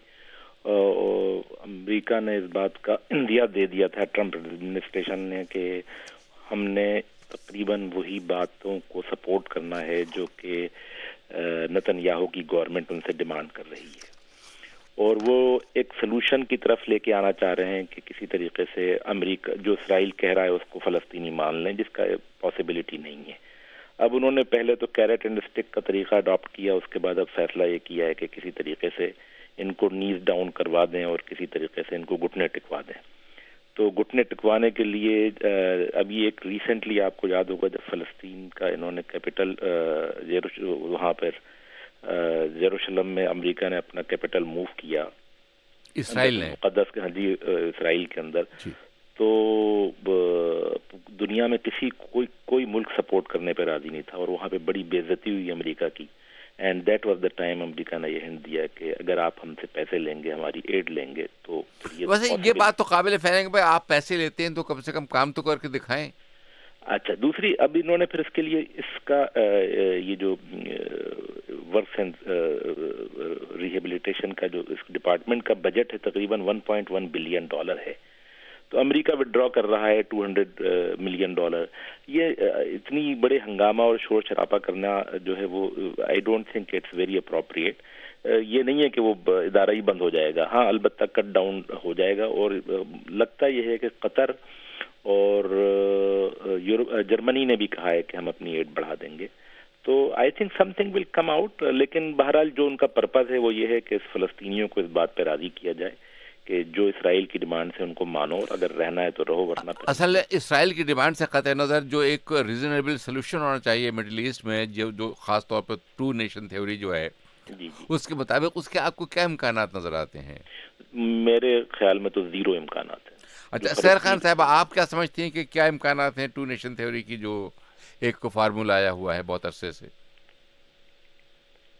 Speaker 15: امریکہ نے اس بات کا اندیا دے دیا تھا ٹرمپ ایڈمنسٹریشن نے کہ ہم نے تقریباً وہی باتوں کو سپورٹ کرنا ہے جو کہ نتن یاہو کی گورنمنٹ ان سے ڈیمانڈ کر رہی ہے، اور وہ ایک سلوشن کی طرف لے کے آنا چاہ رہے ہیں کہ کسی طریقے سے امریکہ جو اسرائیل کہہ رہا ہے اس کو فلسطینی مان لیں، جس کا پاسبلٹی نہیں ہے. اب انہوں نے پہلے تو کیرٹ اینڈ اسٹک کا طریقہ اڈاپٹ کیا، اس کے بعد اب فیصلہ یہ کیا ہے کہ کسی طریقے سے ان کو نیز ڈاؤن کروا دیں اور کسی طریقے سے ان کو گھٹنے ٹکوا دیں. تو گھٹنے ٹکوانے کے لیے ابھی ایک ریسنٹلی آپ کو یاد ہوگا جب فلسطین کا انہوں نے کیپٹل وہاں پر یروشلم میں امریکہ نے اپنا کیپٹل موو کیا،
Speaker 1: اسرائیل نے
Speaker 15: مقدس اسرائیل کے اندر، تو دنیا میں کوئی ملک سپورٹ کرنے پہ راضی نہیں تھا، اور وہاں پہ بڑی بے عزتی ہوئی امریکہ کی. And that was the time امریکہ نے یہ ہنٹ دیا کہ اگر آپ ہم سے پیسے لیں گے، ہماری ایڈ لیں گے تو
Speaker 1: ویسے یہ بات تو قابل فہم ہے کہ بھائی آپ پیسے لیتے ہیں تو کم سے کم کام تو کر کے دکھائیں.
Speaker 15: اچھا، دوسری اب انہوں نے پھر اس کے لیے اس کا یہ جو ورکس اینڈ ریہیبلیٹیشن کا جو اس ڈپارٹمنٹ کا بجٹ ہے تقریباً $1.1 بلین ہے، تو امریکہ وڈرا کر رہا ہے $200 ملین. یہ اتنی بڑے ہنگامہ اور شور شرابہ کرنا جو ہے وہ I don't think it's very appropriate. یہ نہیں ہے کہ وہ ادارہ ہی بند ہو جائے گا، ہاں البتہ کٹ ڈاؤن ہو جائے گا، اور لگتا یہ ہے کہ قطر اور جرمنی نے بھی کہا ہے کہ ہم اپنی ایڈ بڑھا دیں گے. تو I think something will come out. لیکن بہرحال جو ان کا پرپز ہے وہ یہ ہے کہ فلسطینیوں کو اس بات پہ راضی کیا جائے کہ جو اسرائیل کی ڈیمانڈ سے ان کو مانو، اور اگر رہنا ہے تو رہو، ورنہ
Speaker 1: اصل اسرائیل کی ڈیمانڈ سے قطع نظر جو ایک ریزنیبل سولوشن ہونا چاہیے مڈل ایسٹ میں، جو خاص طور پر 2 نیشن تھیوری جو ہے اس کے مطابق اس کے آپ کو کیا امکانات نظر آتے ہیں؟
Speaker 15: میرے خیال میں تو 0 امکانات ہیں.
Speaker 1: اچھا سحر خان صاحب، آپ کیا سمجھتی ہیں کہ کیا امکانات ہیں 2 نیشن تھیوری کی جو ایک فارمولا آیا ہوا ہے بہت عرصے سے؟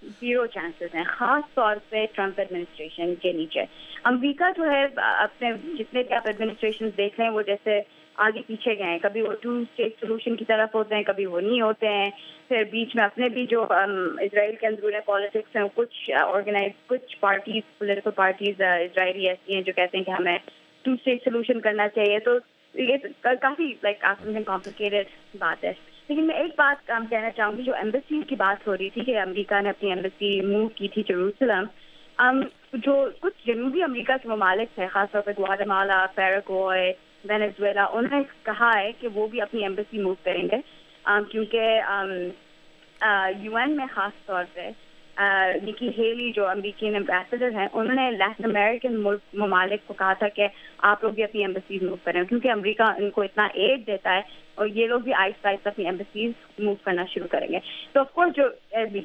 Speaker 14: زیرو چانسز ہیں، خاص طور پہ ٹرمپ ایڈمنسٹریشن کے نیچے. امریکہ جو ہے اپنے جتنے بھی آپ ایڈمنسٹریشن دیکھ رہے ہیں وہ جیسے آگے پیچھے گئے ہیں، کبھی وہ 2 اسٹیٹ سولوشن کی طرف ہوتے ہیں، کبھی وہ نہیں ہوتے ہیں. پھر بیچ میں اپنے بھی جو اسرائیل کے اندرون پالیٹکس ہیں، کچھ پارٹیز پولیٹیکل پارٹیز اسرائیلی ایسی ہیں جو کہتے ہیں کہ ہمیں 2 اسٹیٹ سولوشن کرنا چاہیے. تو یہ کافی کمپلیکیٹڈ بات ہے. لیکن میں ایک بات کہنا چاہوں گی، جو ایمبیسی کی بات ہو رہی تھی کہ امریکہ نے اپنی ایمبیسی موو کی تھی جیروسلم، جو کچھ جنوبی امریکہ کے ممالک تھے، خاص طور پہ گواٹمالا، پیراگوئے، وینزویلا، انہوں نے کہا ہے کہ وہ بھی اپنی ایمبیسی موو کریں گے، کیونکہ یو این میں خاص طور پہ نکی ہیلی جو امریکن ایمبیسڈر ہیں، انہوں نے لیٹن امریکن ممالک کو کہا تھا کہ آپ لوگ بھی اپنی ایمبیسیز موو کریں، کیونکہ امریکہ ان کو اتنا ایڈ دیتا ہے اور یہ لوگ بھی آہستہ آہستہ اپنی ایمبیسیز موو کرنا شروع کریں گے. تو آف کورس جو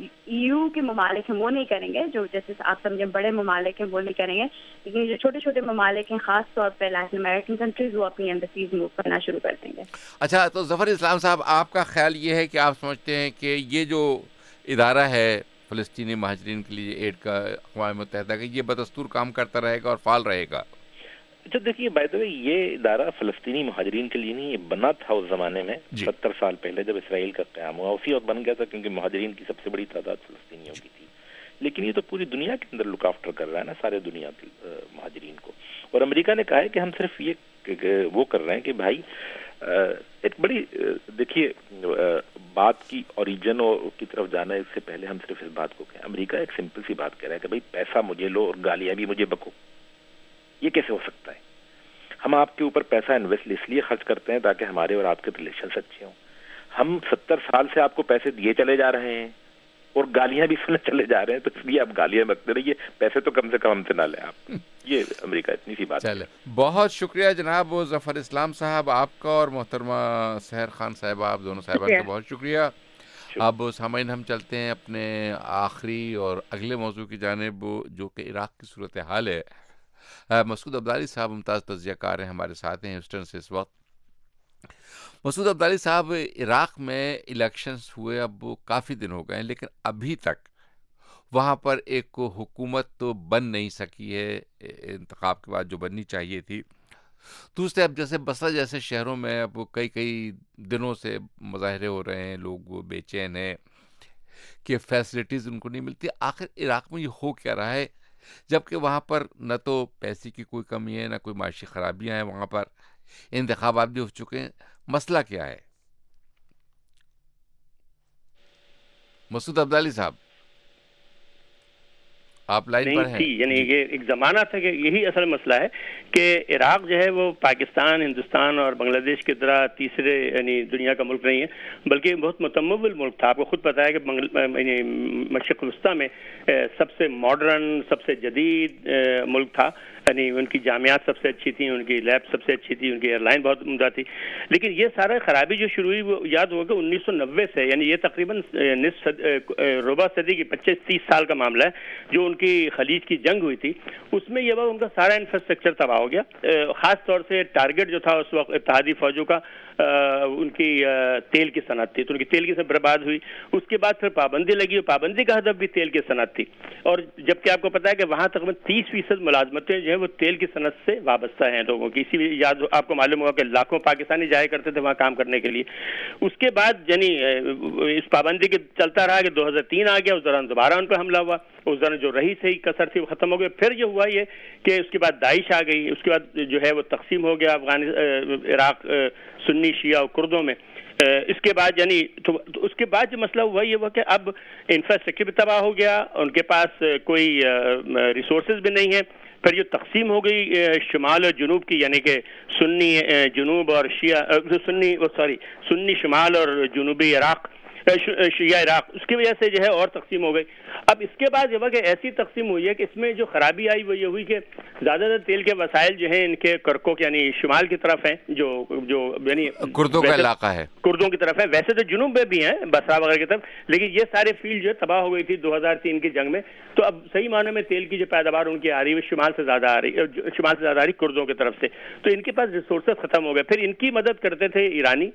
Speaker 14: EU کے ممالک ہیں وہ نہیں کریں گے، جو جیسے آپ سمجھیں بڑے ممالک ہیں وہ نہیں کریں گے، لیکن جو چھوٹے چھوٹے ممالک ہیں خاص طور پہ لیٹن امریکن کنٹریز، وہ اپنی ایمبیسیز موو کرنا شروع کر دیں گے.
Speaker 1: اچھا، تو ظفر اسلام صاحب، آپ کا خیال یہ ہے کہ آپ سمجھتے ہیں کہ یہ جو ادارہ ہے فلسطینی مہاجرین کے لیے ایڈ کا اقوام متحدہ کا، یہ بدستور کام کرتا رہے گا اور فعال رہے گا؟
Speaker 15: اچھا دیکھیے، بائی دا وے یہ ادارہ فلسطینی مہاجرین کے لیے نہیں، یہ بنا تھا اس زمانے میں 70 سال پہلے جب اسرائیل کا قیام ہوا، اسی وقت بن گیا تھا کیونکہ مہاجرین کی سب سے بڑی تعداد فلسطینیوں کی تھی. لیکن یہ تو پوری دنیا کے اندر لک آفٹر کر رہا ہے نا، سارے دنیا کے مہاجرین کو. اور امریکہ نے کہا ہے کہ ہم صرف یہ وہ کر رہے ہیں کہ بھائی ایک بڑی دیکھیے بات کی اوریجن کی طرف جانا ہے، اس سے پہلے ہم صرف اس بات کو کہیں. امریکہ ایک سمپل سی بات کہہ رہا ہے کہ بھائی پیسہ مجھے لو اور گالیاں بھی مجھے بکو. یہ کیسے ہو سکتا ہے؟ ہم آپ کے اوپر پیسہ انویسٹ اس لیے خرچ کرتے ہیں تاکہ ہمارے اور آپ کے ریلیشنز اچھے ہوں. ہم 70 سال سے آپ کو پیسے دیے چلے جا رہے ہیں اور گالیاں بھی سننے چلے جا رہے ہیں، تو اس لیے آپ گالیاں بکتے رہیے، پیسے تو کم سے کم ہم سے نہ لیں آپ. یہ امریکہ اتنی سی بات ہے.
Speaker 1: بہت شکریہ جناب ظفر اسلام صاحب آپ کا، اور محترمہ سحر خان صاحبہ، آپ دونوں صاحبات کا بہت شکریہ. اب سامعین ہم چلتے ہیں اپنے آخری اور اگلے موضوع کی جانب، جو کہ عراق کی صورتحال ہے. مسعود عبدالی صاحب ممتاز تجزیہ کار ہیں، ہمارے ساتھ ہیں ہیوسٹن سے اس وقت. مسعود عبدالی صاحب، عراق میں الیکشنز ہوئے اب کافی دن ہو گئے ہیں، لیکن ابھی تک وہاں پر ایک حکومت تو بن نہیں سکی ہے انتخاب کے بعد جو بننی چاہیے تھی. دوسرے اب جیسے بصرہ جیسے شہروں میں اب کئی دنوں سے مظاہرے ہو رہے ہیں، لوگ بے چین ہیں کہ فیسلٹیز ان کو نہیں ملتی. آخر عراق میں یہ ہو کیا رہا ہے، جبکہ وہاں پر نہ تو پیسے کی کوئی کمی ہے، نہ کوئی معاشی خرابیاں ہیں، وہاں پر انتخابات بھی ہو چکے ہیں. مسئلہ کیا ہے؟ مسعود عبدالی صاحب آپ لائن پر ہیں.
Speaker 16: یعنی یہ ایک زمانہ تھا کہ یہی اصل مسئلہ ہے کہ عراق جو ہے وہ پاکستان، ہندوستان اور بنگلہ دیش کی طرح تیسرے یعنی دنیا کا ملک نہیں ہے، بلکہ بہت متمول ملک تھا. آپ کو خود پتا ہے کہ مشرق وسطیٰ میں سب سے ماڈرن، سب سے جدید ملک تھا. یعنی ان کی جامعات سب سے اچھی تھیں، ان کی لیب سب سے اچھی تھی، ان کی ایئر لائن بہت عمدہ تھی. لیکن یہ سارا خرابی جو شروع ہوئی وہ یاد ہوگا 1990 سے، یعنی یہ تقریباً ربع صدی کی 25-30 سال کا معاملہ ہے جو ان کی خلیج کی جنگ ہوئی تھی. اس میں یہ وقت ان کا سارا انفراسٹرکچر تباہ ہو گیا. خاص طور سے ٹارگٹ جو تھا اس وقت اتحادی فوجوں کا ان کی تیل کی صنعت تھی، تو ان کی تیل کی صنعت برباد ہوئی. اس کے بعد پھر پابندی لگی اور پابندی کا ہدف بھی تیل کی صنعت تھی. اور جبکہ آپ کو پتا ہے کہ وہاں تقریباً 30% ملازمتیں جو ہیں وہ تیل کی صنعت سے وابستہ ہیں لوگوں کی. اسی لیے یاد آپ کو معلوم ہوگا کہ لاکھوں پاکستانی جایا کرتے تھے وہاں کام کرنے کے لیے. اس کے بعد یعنی اس پابندی کے چلتا رہا کہ 2003 آ گیا، اس دوران دوبارہ ان پہ حملہ ہوا. اس دوران جو رہی صحیح کثر تھی وہ ختم ہو گئی. پھر یہ ہوا یہ کہ اس کے بعد داعش آ گئی. اس کے بعد جو ہے وہ تقسیم ہو گیا عراق سنی شیعہ اور کردوں میں. اس کے بعد یعنی تو اس کے بعد جو مسئلہ ہوا یہ ہوا کہ اب انفراسٹرکچر بھی تباہ ہو گیا، ان کے پاس کوئی ریسورسز بھی نہیں ہیں. پھر جو تقسیم ہو گئی شمال اور جنوب کی، یعنی کہ سنی جنوب اور سنی شمال اور جنوبی عراق، شیعہ عراق، اس کی وجہ سے جو ہے اور تقسیم ہو گئی. اب اس کے بعد یہ کہ ایسی تقسیم ہوئی ہے کہ اس میں جو خرابی آئی وہ یہ ہوئی کہ زیادہ تر تیل کے وسائل جو ہیں ان کے کرکوک یعنی شمال کی طرف ہیں، جو یعنی
Speaker 1: کردوں کا علاقہ ہے،
Speaker 16: کردوں کی طرف ہے. ویسے تو جنوب میں بھی ہیں بصرہ وغیرہ کی طرف، لیکن یہ سارے فیلڈ جو ہے تباہ ہو گئی تھی 2003 کی جنگ میں. تو اب صحیح معنی میں تیل کی جو پیداوار ان کی آ رہی ہے شمال سے زیادہ آ رہی کردوں کی طرف سے. تو ان کے پاس ریسورسز ختم ہو گئے. پھر ان کی مدد کرتے تھے ایرانی،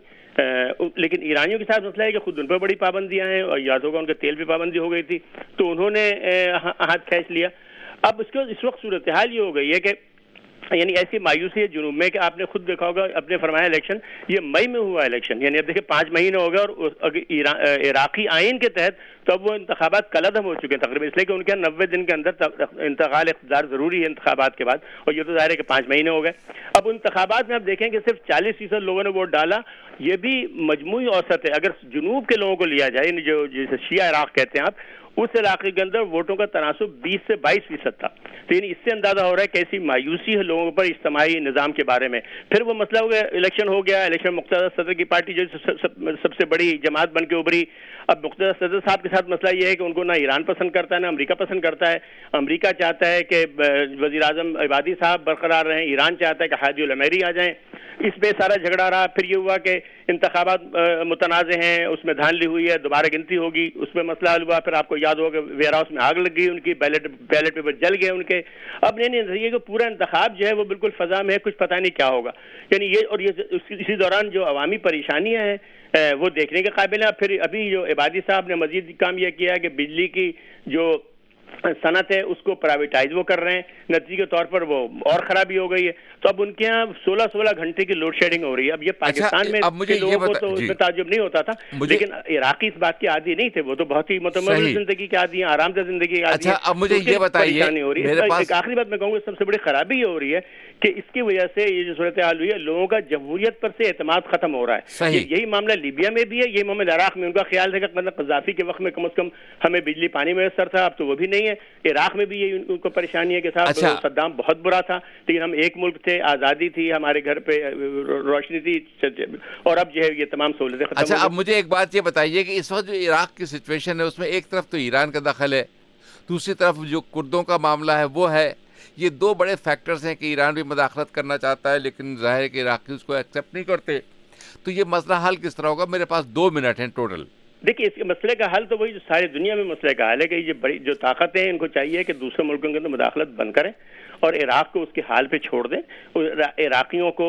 Speaker 16: لیکن ایرانیوں کے ساتھ مسئلہ ہے کہ خود ان پر بڑی پابندیاں ہیں، اور یاد ہوگا ان کے تیل پہ پابندی ہو گئی تھی، تو انہوں نے ہاتھ کھینچ لیا. اب اس وقت صورتحال یہ ہو گئی ہے کہ یعنی ایسی مایوسی ہے جنوب میں کہ آپ نے خود دیکھا ہوگا، اپنے فرمایا الیکشن یہ مئی میں ہوا الیکشن، یعنی اب دیکھیں 5 مہینے ہو گئے، اور عراقی آئین کے تحت تب وہ انتخابات کلعدم ہو چکے ہیں تقریباً، اس لیے کہ ان کے 90 دن کے اندر انتقال اقتدار ضروری ہے انتخابات کے بعد، اور یہ تو ظاہر ہے کہ 5 مہینے ہو گئے. اب انتخابات میں آپ دیکھیں کہ صرف 40% لوگوں نے ووٹ ڈالا. یہ بھی مجموعی اوسط ہے. اگر جنوب کے لوگوں کو لیا جائے، جو جسے شیعہ عراق کہتے ہیں آپ، اس علاقے کے اندر ووٹوں کا تناسب 20 سے 22% تھا. تو یعنی اس سے اندازہ ہو رہا ہے کہ ایسی مایوسی ہے لوگوں پر اجتماعی نظام کے بارے میں. پھر وہ مسئلہ ہو گیا، الیکشن ہو گیا، الیکشن مقتدر صدر کی پارٹی جو سب سے بڑی جماعت بن کے ابھری. اب مقتدر صدر صاحب کے ساتھ مسئلہ یہ ہے کہ ان کو نہ ایران پسند کرتا ہے نہ امریکہ پسند کرتا ہے. امریکہ چاہتا ہے کہ وزیر اعظم عبادی صاحب برقرار رہیں، ایران چاہتا ہے کہ ہادی العمیری آ جائیں. اس پہ سارا جھگڑا رہا. پھر یہ ہوا کہ انتخابات متنازع ہیں، اس میں دھاندلی ہوئی ہے، دوبارہ گنتی ہوگی، اس میں مسئلہ حل ہوا. پھر آپ کو یاد ہوگا کہ ویئر ہاؤس میں آگ لگ گئی ان کی، بیلٹ پیپر جل گئے ان کے. اب نہیں کہ پورا انتخاب جو ہے وہ بالکل فضا میں ہے، کچھ پتہ نہیں کیا ہوگا. یعنی یہ اور یہ اسی دوران جو عوامی پریشانیاں ہیں وہ دیکھنے کے قابل ہیں. پھر ابھی جو عبادی صاحب نے مزید کام یہ کیا ہے کہ بجلی کی جو صنعت ہے اس کو پرائیویٹائز وہ کر رہے ہیں، نتیجے کے طور پر وہ اور خرابی ہو گئی ہے. تو اب ان کے یہاں 16 گھنٹے کی لوڈ شیڈنگ ہو رہی ہے. اب یہ پاکستان میں لوگوں کو تو اس میں تعجب نہیں ہوتا تھا، لیکن عراقی اس بات کے عادی نہیں تھے. وہ تو بہت ہی متمول زندگی کے عادی ہیں، آرام دہ زندگی کے عادی ہیں.
Speaker 1: اب مجھے یہ بتائیے،
Speaker 16: ایک آخری بات میں کہوں گا، سب سے بڑی خرابی یہ ہو رہی ہے کہ اس کی وجہ سے یہ جو صورتحال ہوئی ہے، لوگوں کا جمہوریت پر سے اعتماد ختم ہو رہا ہے. یہی معاملہ لیبیا میں بھی ہے، یہی معاملہ عراق میں. ان کا خیال ہے کہ مطلب قذافی کے وقت میں کم از کم ہمیں بجلی پانی میسر تھا، اب تو وہ بھی نہیں ہے. عراق میں بھی یہ ان کو پریشانی ہے کہ صاحب صدام بہت برا تھا، لیکن ہم ایک ملک تھے، آزادی تھی، ہمارے گھر پہ روشنی تھی، اور اب جو ہے یہ تمام سہولتیں ختم ہو گئی.
Speaker 1: اب مجھے ایک بات یہ بتائیے کہ اس وقت جو عراق کی سچویشن ہے اس میں ایک طرف تو ایران کا دخل ہے، دوسری طرف جو کردوں کا معاملہ ہے وہ ہے. یہ دو بڑے فیکٹرز ہیں کہ ایران بھی مداخلت کرنا چاہتا ہے لیکن ظاہر ہے کہ عراقی اس کو ایکسیپٹ نہیں کرتے. تو یہ مسئلہ حل کس طرح ہوگا؟ میرے پاس 2 منٹ ہیں ٹوٹل.
Speaker 16: دیکھیے اس مسئلے کا حل تو وہی جو ساری دنیا میں مسئلے کا حل ہے کہ یہ بڑی جو طاقتیں ہیں ان کو چاہیے کہ دوسرے ملکوں کے اندر مداخلت بند کریں اور عراق کو اس کے حال پہ چھوڑ دیں. عراقیوں کو،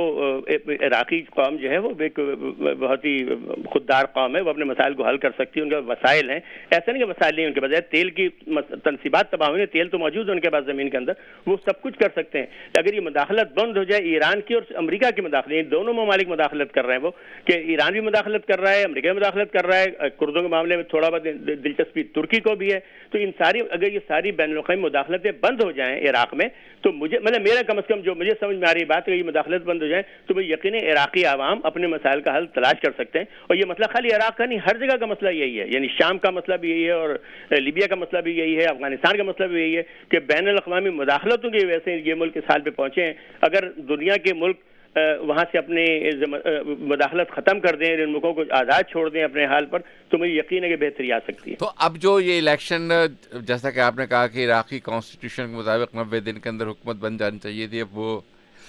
Speaker 16: عراقی قوم جو ہے وہ ایک بہت ہی خوددار قوم ہے، وہ اپنے مسائل کو حل کر سکتی ہے. ان کے وسائل ہیں، ایسا نہیں کہ وسائل نہیں ان کے پاس. تیل کی تنصیبات تباہ ہوئی ہیں، تیل تو موجود ہے ان کے پاس زمین کے اندر، وہ سب کچھ کر سکتے ہیں. اگر یہ مداخلت بند ہو جائے، ایران کی اور امریکہ کی مداخلت، دونوں ممالک مداخلت کر رہے ہیں، وہ کہ ایران بھی مداخلت کر رہا ہے، امریکہ بھی مداخلت کر رہا ہے، کردوں کے معاملے میں تھوڑا بہت دلچسپی ترکی کو بھی ہے. تو ان ساری اگر یہ ساری بین الاقوامی مداخلتیں بند ہو جائیں عراق میں، تو مجھے میرا کم از کم جو مجھے سمجھ میں آ رہی بات ہے، یہ مداخلت بند ہو جائے تو میں یقیناً عراقی عوام اپنے مسائل کا حل تلاش کر سکتے ہیں. اور یہ مسئلہ خالی عراق کا نہیں، ہر جگہ کا مسئلہ یہی ہے. یعنی شام کا مسئلہ بھی یہی ہے، اور لیبیا کا مسئلہ بھی یہی ہے، افغانستان کا مسئلہ بھی یہی ہے کہ بین الاقوامی مداخلتوں کی وجہ سے یہ ملک اس حال پہ پہنچے ہیں. اگر دنیا کے ملک وہاں سے اپنی مداخلت ختم کر دیں، ان ملکوں کو آزاد چھوڑ دیں اپنے حال پر، تو مجھے یقین ہے کہ بہتری آ سکتی ہے.
Speaker 1: تو اب جو یہ الیکشن، جیسا کہ آپ نے کہا کہ عراقی کانسٹیٹیوشن کے مطابق 90 دن کے اندر حکومت بن جانی چاہیے تھی، اب وہ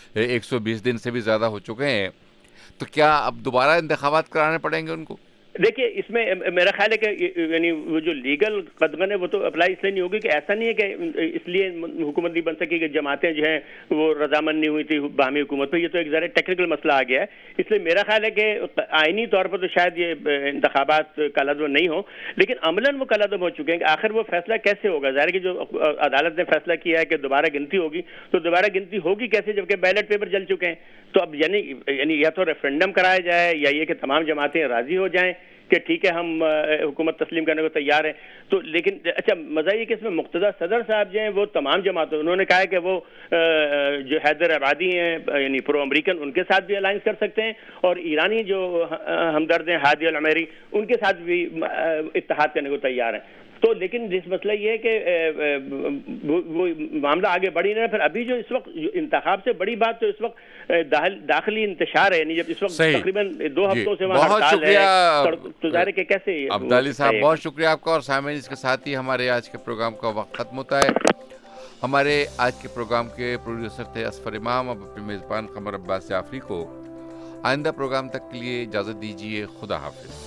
Speaker 1: 120 دن سے بھی زیادہ ہو چکے ہیں، تو کیا اب دوبارہ انتخابات کرانے پڑیں گے ان کو؟
Speaker 16: دیکھیے اس میں میرا خیال ہے کہ یعنی وہ جو لیگل قدغن ہے وہ تو اپلائی اس لیے نہیں ہوگی کہ ایسا نہیں ہے کہ اس لیے حکومت نہیں بن سکی کہ جماعتیں جو ہیں وہ رضامند نہیں ہوئی تھی باہمی حکومت پہ. یہ تو ایک ذرا ٹیکنیکل مسئلہ آ گیا ہے. اس لیے میرا خیال ہے کہ آئینی طور پر تو شاید یہ انتخابات کالعدم نہیں ہوں، لیکن عملاً وہ کالعدم ہو چکے ہیں. کہ آخر وہ فیصلہ کیسے ہوگا؟ ظاہر ہے کہ جو عدالت نے فیصلہ کیا ہے کہ دوبارہ گنتی ہوگی، تو دوبارہ گنتی ہوگی کیسے جبکہ بیلٹ پیپر جل چکے ہیں؟ تو اب یعنی یا تو ریفرنڈم کرایا جائے یا یہ کہ تمام جماعتیں راضی ہو جائیں کہ ٹھیک ہے ہم حکومت تسلیم کرنے کو تیار ہیں. تو لیکن اچھا مزہ یہ کہ اس میں مقتدر صدر صاحب جو ہیں وہ تمام جماعتوں، انہوں نے کہا ہے کہ وہ جو حیدر عبادی ہیں یعنی پرو امریکن، ان کے ساتھ بھی الائنس کر سکتے ہیں، اور ایرانی جو ہمدرد ہیں ہادی العمیری، ان کے ساتھ بھی اتحاد کرنے کو تیار ہیں. تو لیکن جس مسئلہ یہ ہے کہ وہ معاملہ آگے بڑھ نہیں رہا. پھر ابھی جو اس وقت انتخاب سے بڑی بات تو اس وقت داخلی انتشار ہے، یعنی جب اس وقت تقریباً 2 ہفتوں سے وہاں ہڑتال ہے، تو ظاہر ہے کہ کیسے.
Speaker 1: عبدالی صاحب بہت شکریہ آپ کا، اور سامعین اس کے ساتھ ہی ہمارے آج کے پروگرام کا وقت ختم ہوتا ہے. ہمارے آج کے پروگرام کے پروڈیوسر تھے اسفر امام. اب اپنے میزبان قمر عباس جعفری کو آئندہ پروگرام تک کے لیے اجازت دیجیے. خدا حافظ.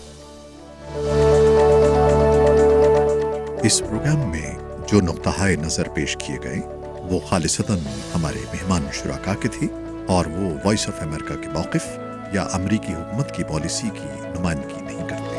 Speaker 17: اس پروگرام میں جو نقطۂ نظر پیش کیے گئے وہ خالصتاً ہمارے مہمان شرکا کے تھے اور وہ وائس آف امریکہ کے موقف یا امریکی حکومت کی پالیسی کی نمائندگی نہیں کرتے.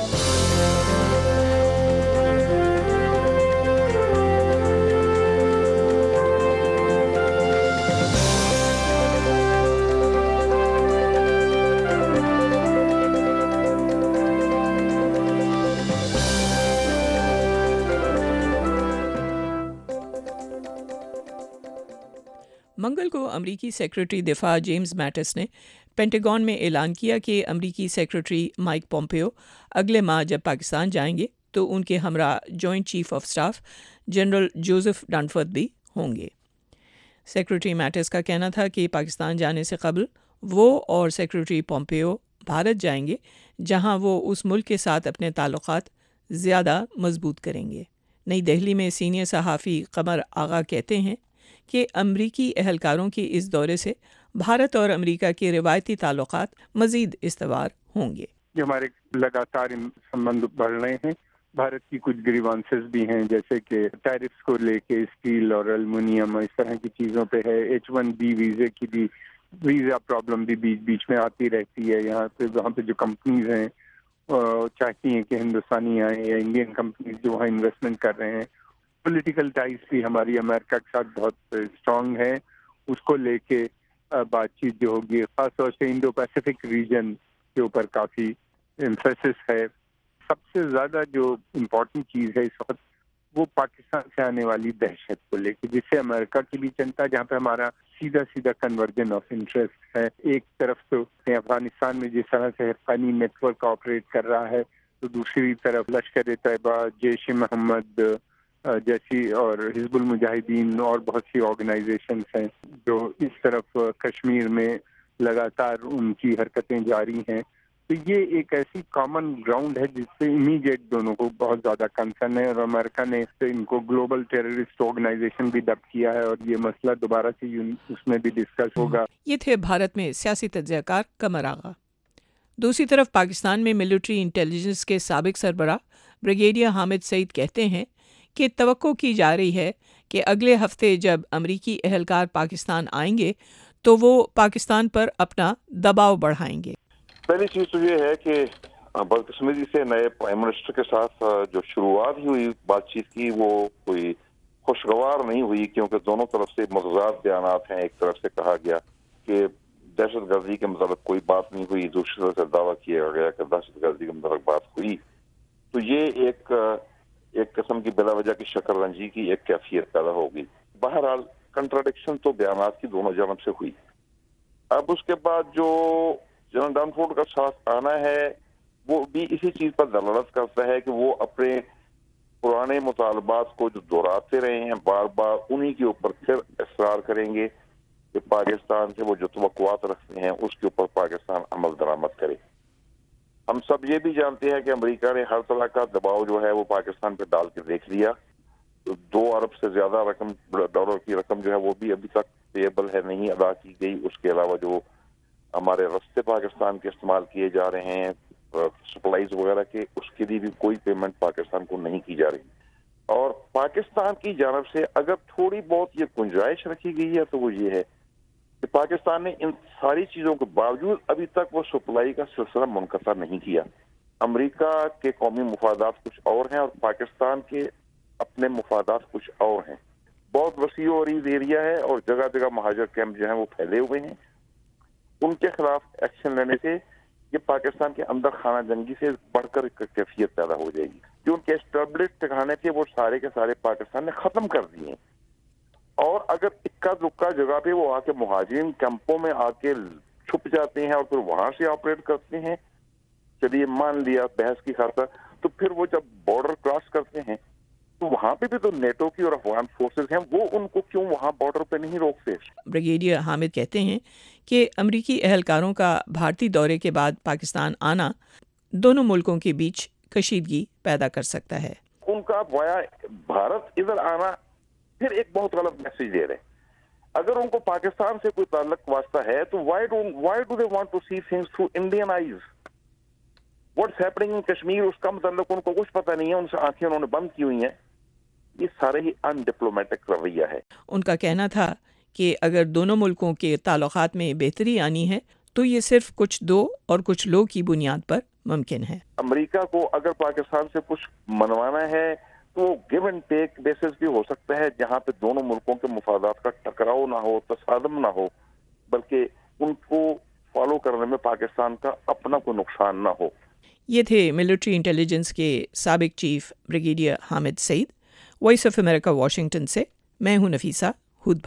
Speaker 18: منگل کو امریکی سیکرٹری دفاع جیمز میٹس نے پینٹاگون میں اعلان کیا کہ امریکی سیکرٹری مائک پومپیو اگلے ماہ جب پاکستان جائیں گے تو ان کے ہمراہ joint chief of staff general Joseph Dunford بھی ہوں گے. سیکرٹری میٹس کا کہنا تھا کہ پاکستان جانے سے قبل وہ اور سیکرٹری پومپیو بھارت جائیں گے جہاں وہ اس ملک کے ساتھ اپنے تعلقات زیادہ مضبوط کریں گے. نئی دہلی میں سینئر صحافی قمر آغا کہتے ہیں کہ امریکی اہلکاروں کے اس دورے سے بھارت اور امریکہ کے روایتی تعلقات مزید استوار ہوں گے.
Speaker 19: ہمارے لگاتار سمبند بڑھ رہے ہیں. بھارت کی کچھ گریوانسز بھی ہیں جیسے کہ ٹیرفس کو لے کے اسٹیل اور المونیم اس طرح کی چیزوں پہ ہے. H1B ویزے کی بھی ویزا پرابلم بھی بیچ میں آتی رہتی ہے. یہاں پہ وہاں پہ جو کمپنیز ہیں چاہتی ہیں کہ ہندوستانی آئیں یا انڈین کمپنیز جو وہاں انویسٹمنٹ کر رہے ہیں. پولیٹیکل ٹائز بھی ہماری امریکہ کے ساتھ بہت اسٹرانگ ہے. اس کو لے کے بات چیت جو ہوگی خاص طور سے انڈو پیسفک ریجن کے اوپر کافی امفیسس ہے. سب سے زیادہ جو امپورٹنٹ چیز ہے اس وقت وہ پاکستان سے آنے والی دہشت کو لے کے جس سے امریکہ کی بھی چنتا ہے جہاں پہ ہمارا سیدھا کنورجن آف انٹرسٹ ہے. ایک طرف تو افغانستان میں جس طرح سے حقانی نیٹ ورک آپریٹ کر رہا ہے تو دوسری طرف لشکر طیبہ جیش محمد جیسی اور حزب المجاہدین اور بہت سی آرگنائزیشنز ہیں جو اس طرف کشمیر میں لگاتار ان کی حرکتیں جاری ہیں. تو یہ ایک ایسی کامن گراؤنڈ ہے جس سے امیڈیٹ دونوں کو بہت زیادہ کنسرن ہے اور امریکہ نے ان کو گلوبل ٹیررسٹ آرگنائزیشن بھی ڈب کیا ہے اور یہ مسئلہ دوبارہ سے اس میں بھی ڈسکس ہوگا.
Speaker 18: یہ تھے بھارت میں سیاسی تجزیہ کار قمر آغا. دوسری طرف پاکستان میں ملٹری انٹیلیجنس کے سابق سربراہ بریگیڈیئر حامد سعید کہتے ہیں کہ توقع کی جا رہی ہے کہ اگلے ہفتے جب امریکی اہلکار پاکستان آئیں گے تو وہ پاکستان پر اپنا دباؤ بڑھائیں گے.
Speaker 20: پہلی چیز تو یہ ہے کہ بدقسمتی سے نئے پرائم منسٹر کے ساتھ جو شروعات ہی ہوئی بات چیت کی وہ کوئی خوشگوار نہیں ہوئی کیونکہ دونوں طرف سے متضاد بیانات ہیں. ایک طرف سے کہا گیا کہ دہشت گردی کے متعلق کوئی بات نہیں ہوئی, دوسری طرف سے دعویٰ کیا گیا کہ دہشت گردی کے متعلق بات ہوئی. تو یہ ایک قسم کی بلا وجہ کی شکر رنجی کی ایک کیفیت پیدا ہوگی. بہرحال کنٹراڈکشن تو بیانات کی دونوں جانب سے ہوئی. اب اس کے بعد جو جنرل ڈنفورتھ کا ساتھ آنا ہے وہ بھی اسی چیز پر دلالت کرتا ہے کہ وہ اپنے پرانے مطالبات کو جو دہراتے رہے ہیں بار بار انہی کے اوپر پھر اصرار کریں گے کہ پاکستان سے وہ جو توقعات رکھتے ہیں اس کے اوپر پاکستان عمل درآمد کرے. ہم سب یہ بھی جانتے ہیں کہ امریکہ نے ہر طرح کا دباؤ جو ہے وہ پاکستان پہ ڈال کے دیکھ لیا. 2 ارب سے زیادہ ڈالر کی رقم جو ہے وہ بھی ابھی تک پیبل ہے, نہیں ادا کی گئی. اس کے علاوہ جو ہمارے رستے پاکستان کے استعمال کیے جا رہے ہیں سپلائیز وغیرہ کے, اس کے لیے بھی کوئی پیمنٹ پاکستان کو نہیں کی جا رہی. اور پاکستان کی جانب سے اگر تھوڑی بہت یہ گنجائش رکھی گئی ہے تو وہ یہ ہے کہ پاکستان نے ان ساری چیزوں کے باوجود ابھی تک وہ سپلائی کا سلسلہ منقطع نہیں کیا. امریکہ کے قومی مفادات کچھ اور ہیں اور پاکستان کے اپنے مفادات کچھ اور ہیں. بہت وسیع و عریض ایریا ہے اور جگہ جگہ مہاجر کیمپ جو ہیں وہ پھیلے ہوئے ہیں. ان کے خلاف ایکشن لینے سے یہ پاکستان کے اندر خانہ جنگی سے بڑھ کر کیفیت پیدا ہو جائے گی. جو ان کے اسٹیبلش ٹھکانے تھے وہ سارے کے سارے پاکستان نے ختم کر دیے ہیں. اور اگر اکا دکا جگہ پہ وہ آ کے مہاجرین کیمپوں میں آ کے چھپ جاتے ہیں اور پھر وہاں سے آپریٹ کرتے ہیں, چلیے مان لیا بحث کی خاطر, تو پھر وہ جب بارڈر کراس کرتے ہیں تو وہاں پہ بھی تو نیٹو کی اور افغان فورسز ہیں, وہ ان کو کیوں وہاں بارڈر پہ نہیں روکتے.
Speaker 18: بریگیڈیئر حامد کہتے ہیں کہ امریکی اہلکاروں کا بھارتی دورے کے بعد پاکستان آنا دونوں ملکوں کے بیچ کشیدگی پیدا کر سکتا ہے.
Speaker 20: ان کا وایا بھارت ادھر آنا پھر ایک بہت غلط میسج دے رہے ہیں. اگر ان کو پاکستان سے کوئی تعلق واسطہ ہے تو why do they want to see things through Indian eyes? What's happening in Kashmir, اس کا متعلق ان کو کچھ پتہ نہیں ہے, ان سے آنکھیں انہوں نے بند کی ہوئی ہیں. یہ سارے ہی ان ڈپلومیٹک رویہ ہے.
Speaker 18: ان کا کہنا تھا کہ اگر دونوں ملکوں کے تعلقات میں بہتری آنی ہے تو یہ صرف کچھ دو اور کچھ لوگ کی بنیاد پر ممکن ہے.
Speaker 20: امریکہ کو اگر پاکستان سے کچھ منوانا ہے تو گیو اینڈ ٹیک بیسس بھی ہو سکتا ہے, جہاں پہ دونوں ملکوں کے مفادات کا ٹکراؤ نہ ہو, تصادم نہ ہو, بلکہ ان کو فالو کرنے میں پاکستان کا اپنا کوئی نقصان نہ ہو.
Speaker 18: یہ تھے ملٹری انٹیلیجنس کے سابق chief brigadier Hamid Saeed. Voice of America Washington سے میں ہوں نفیسہ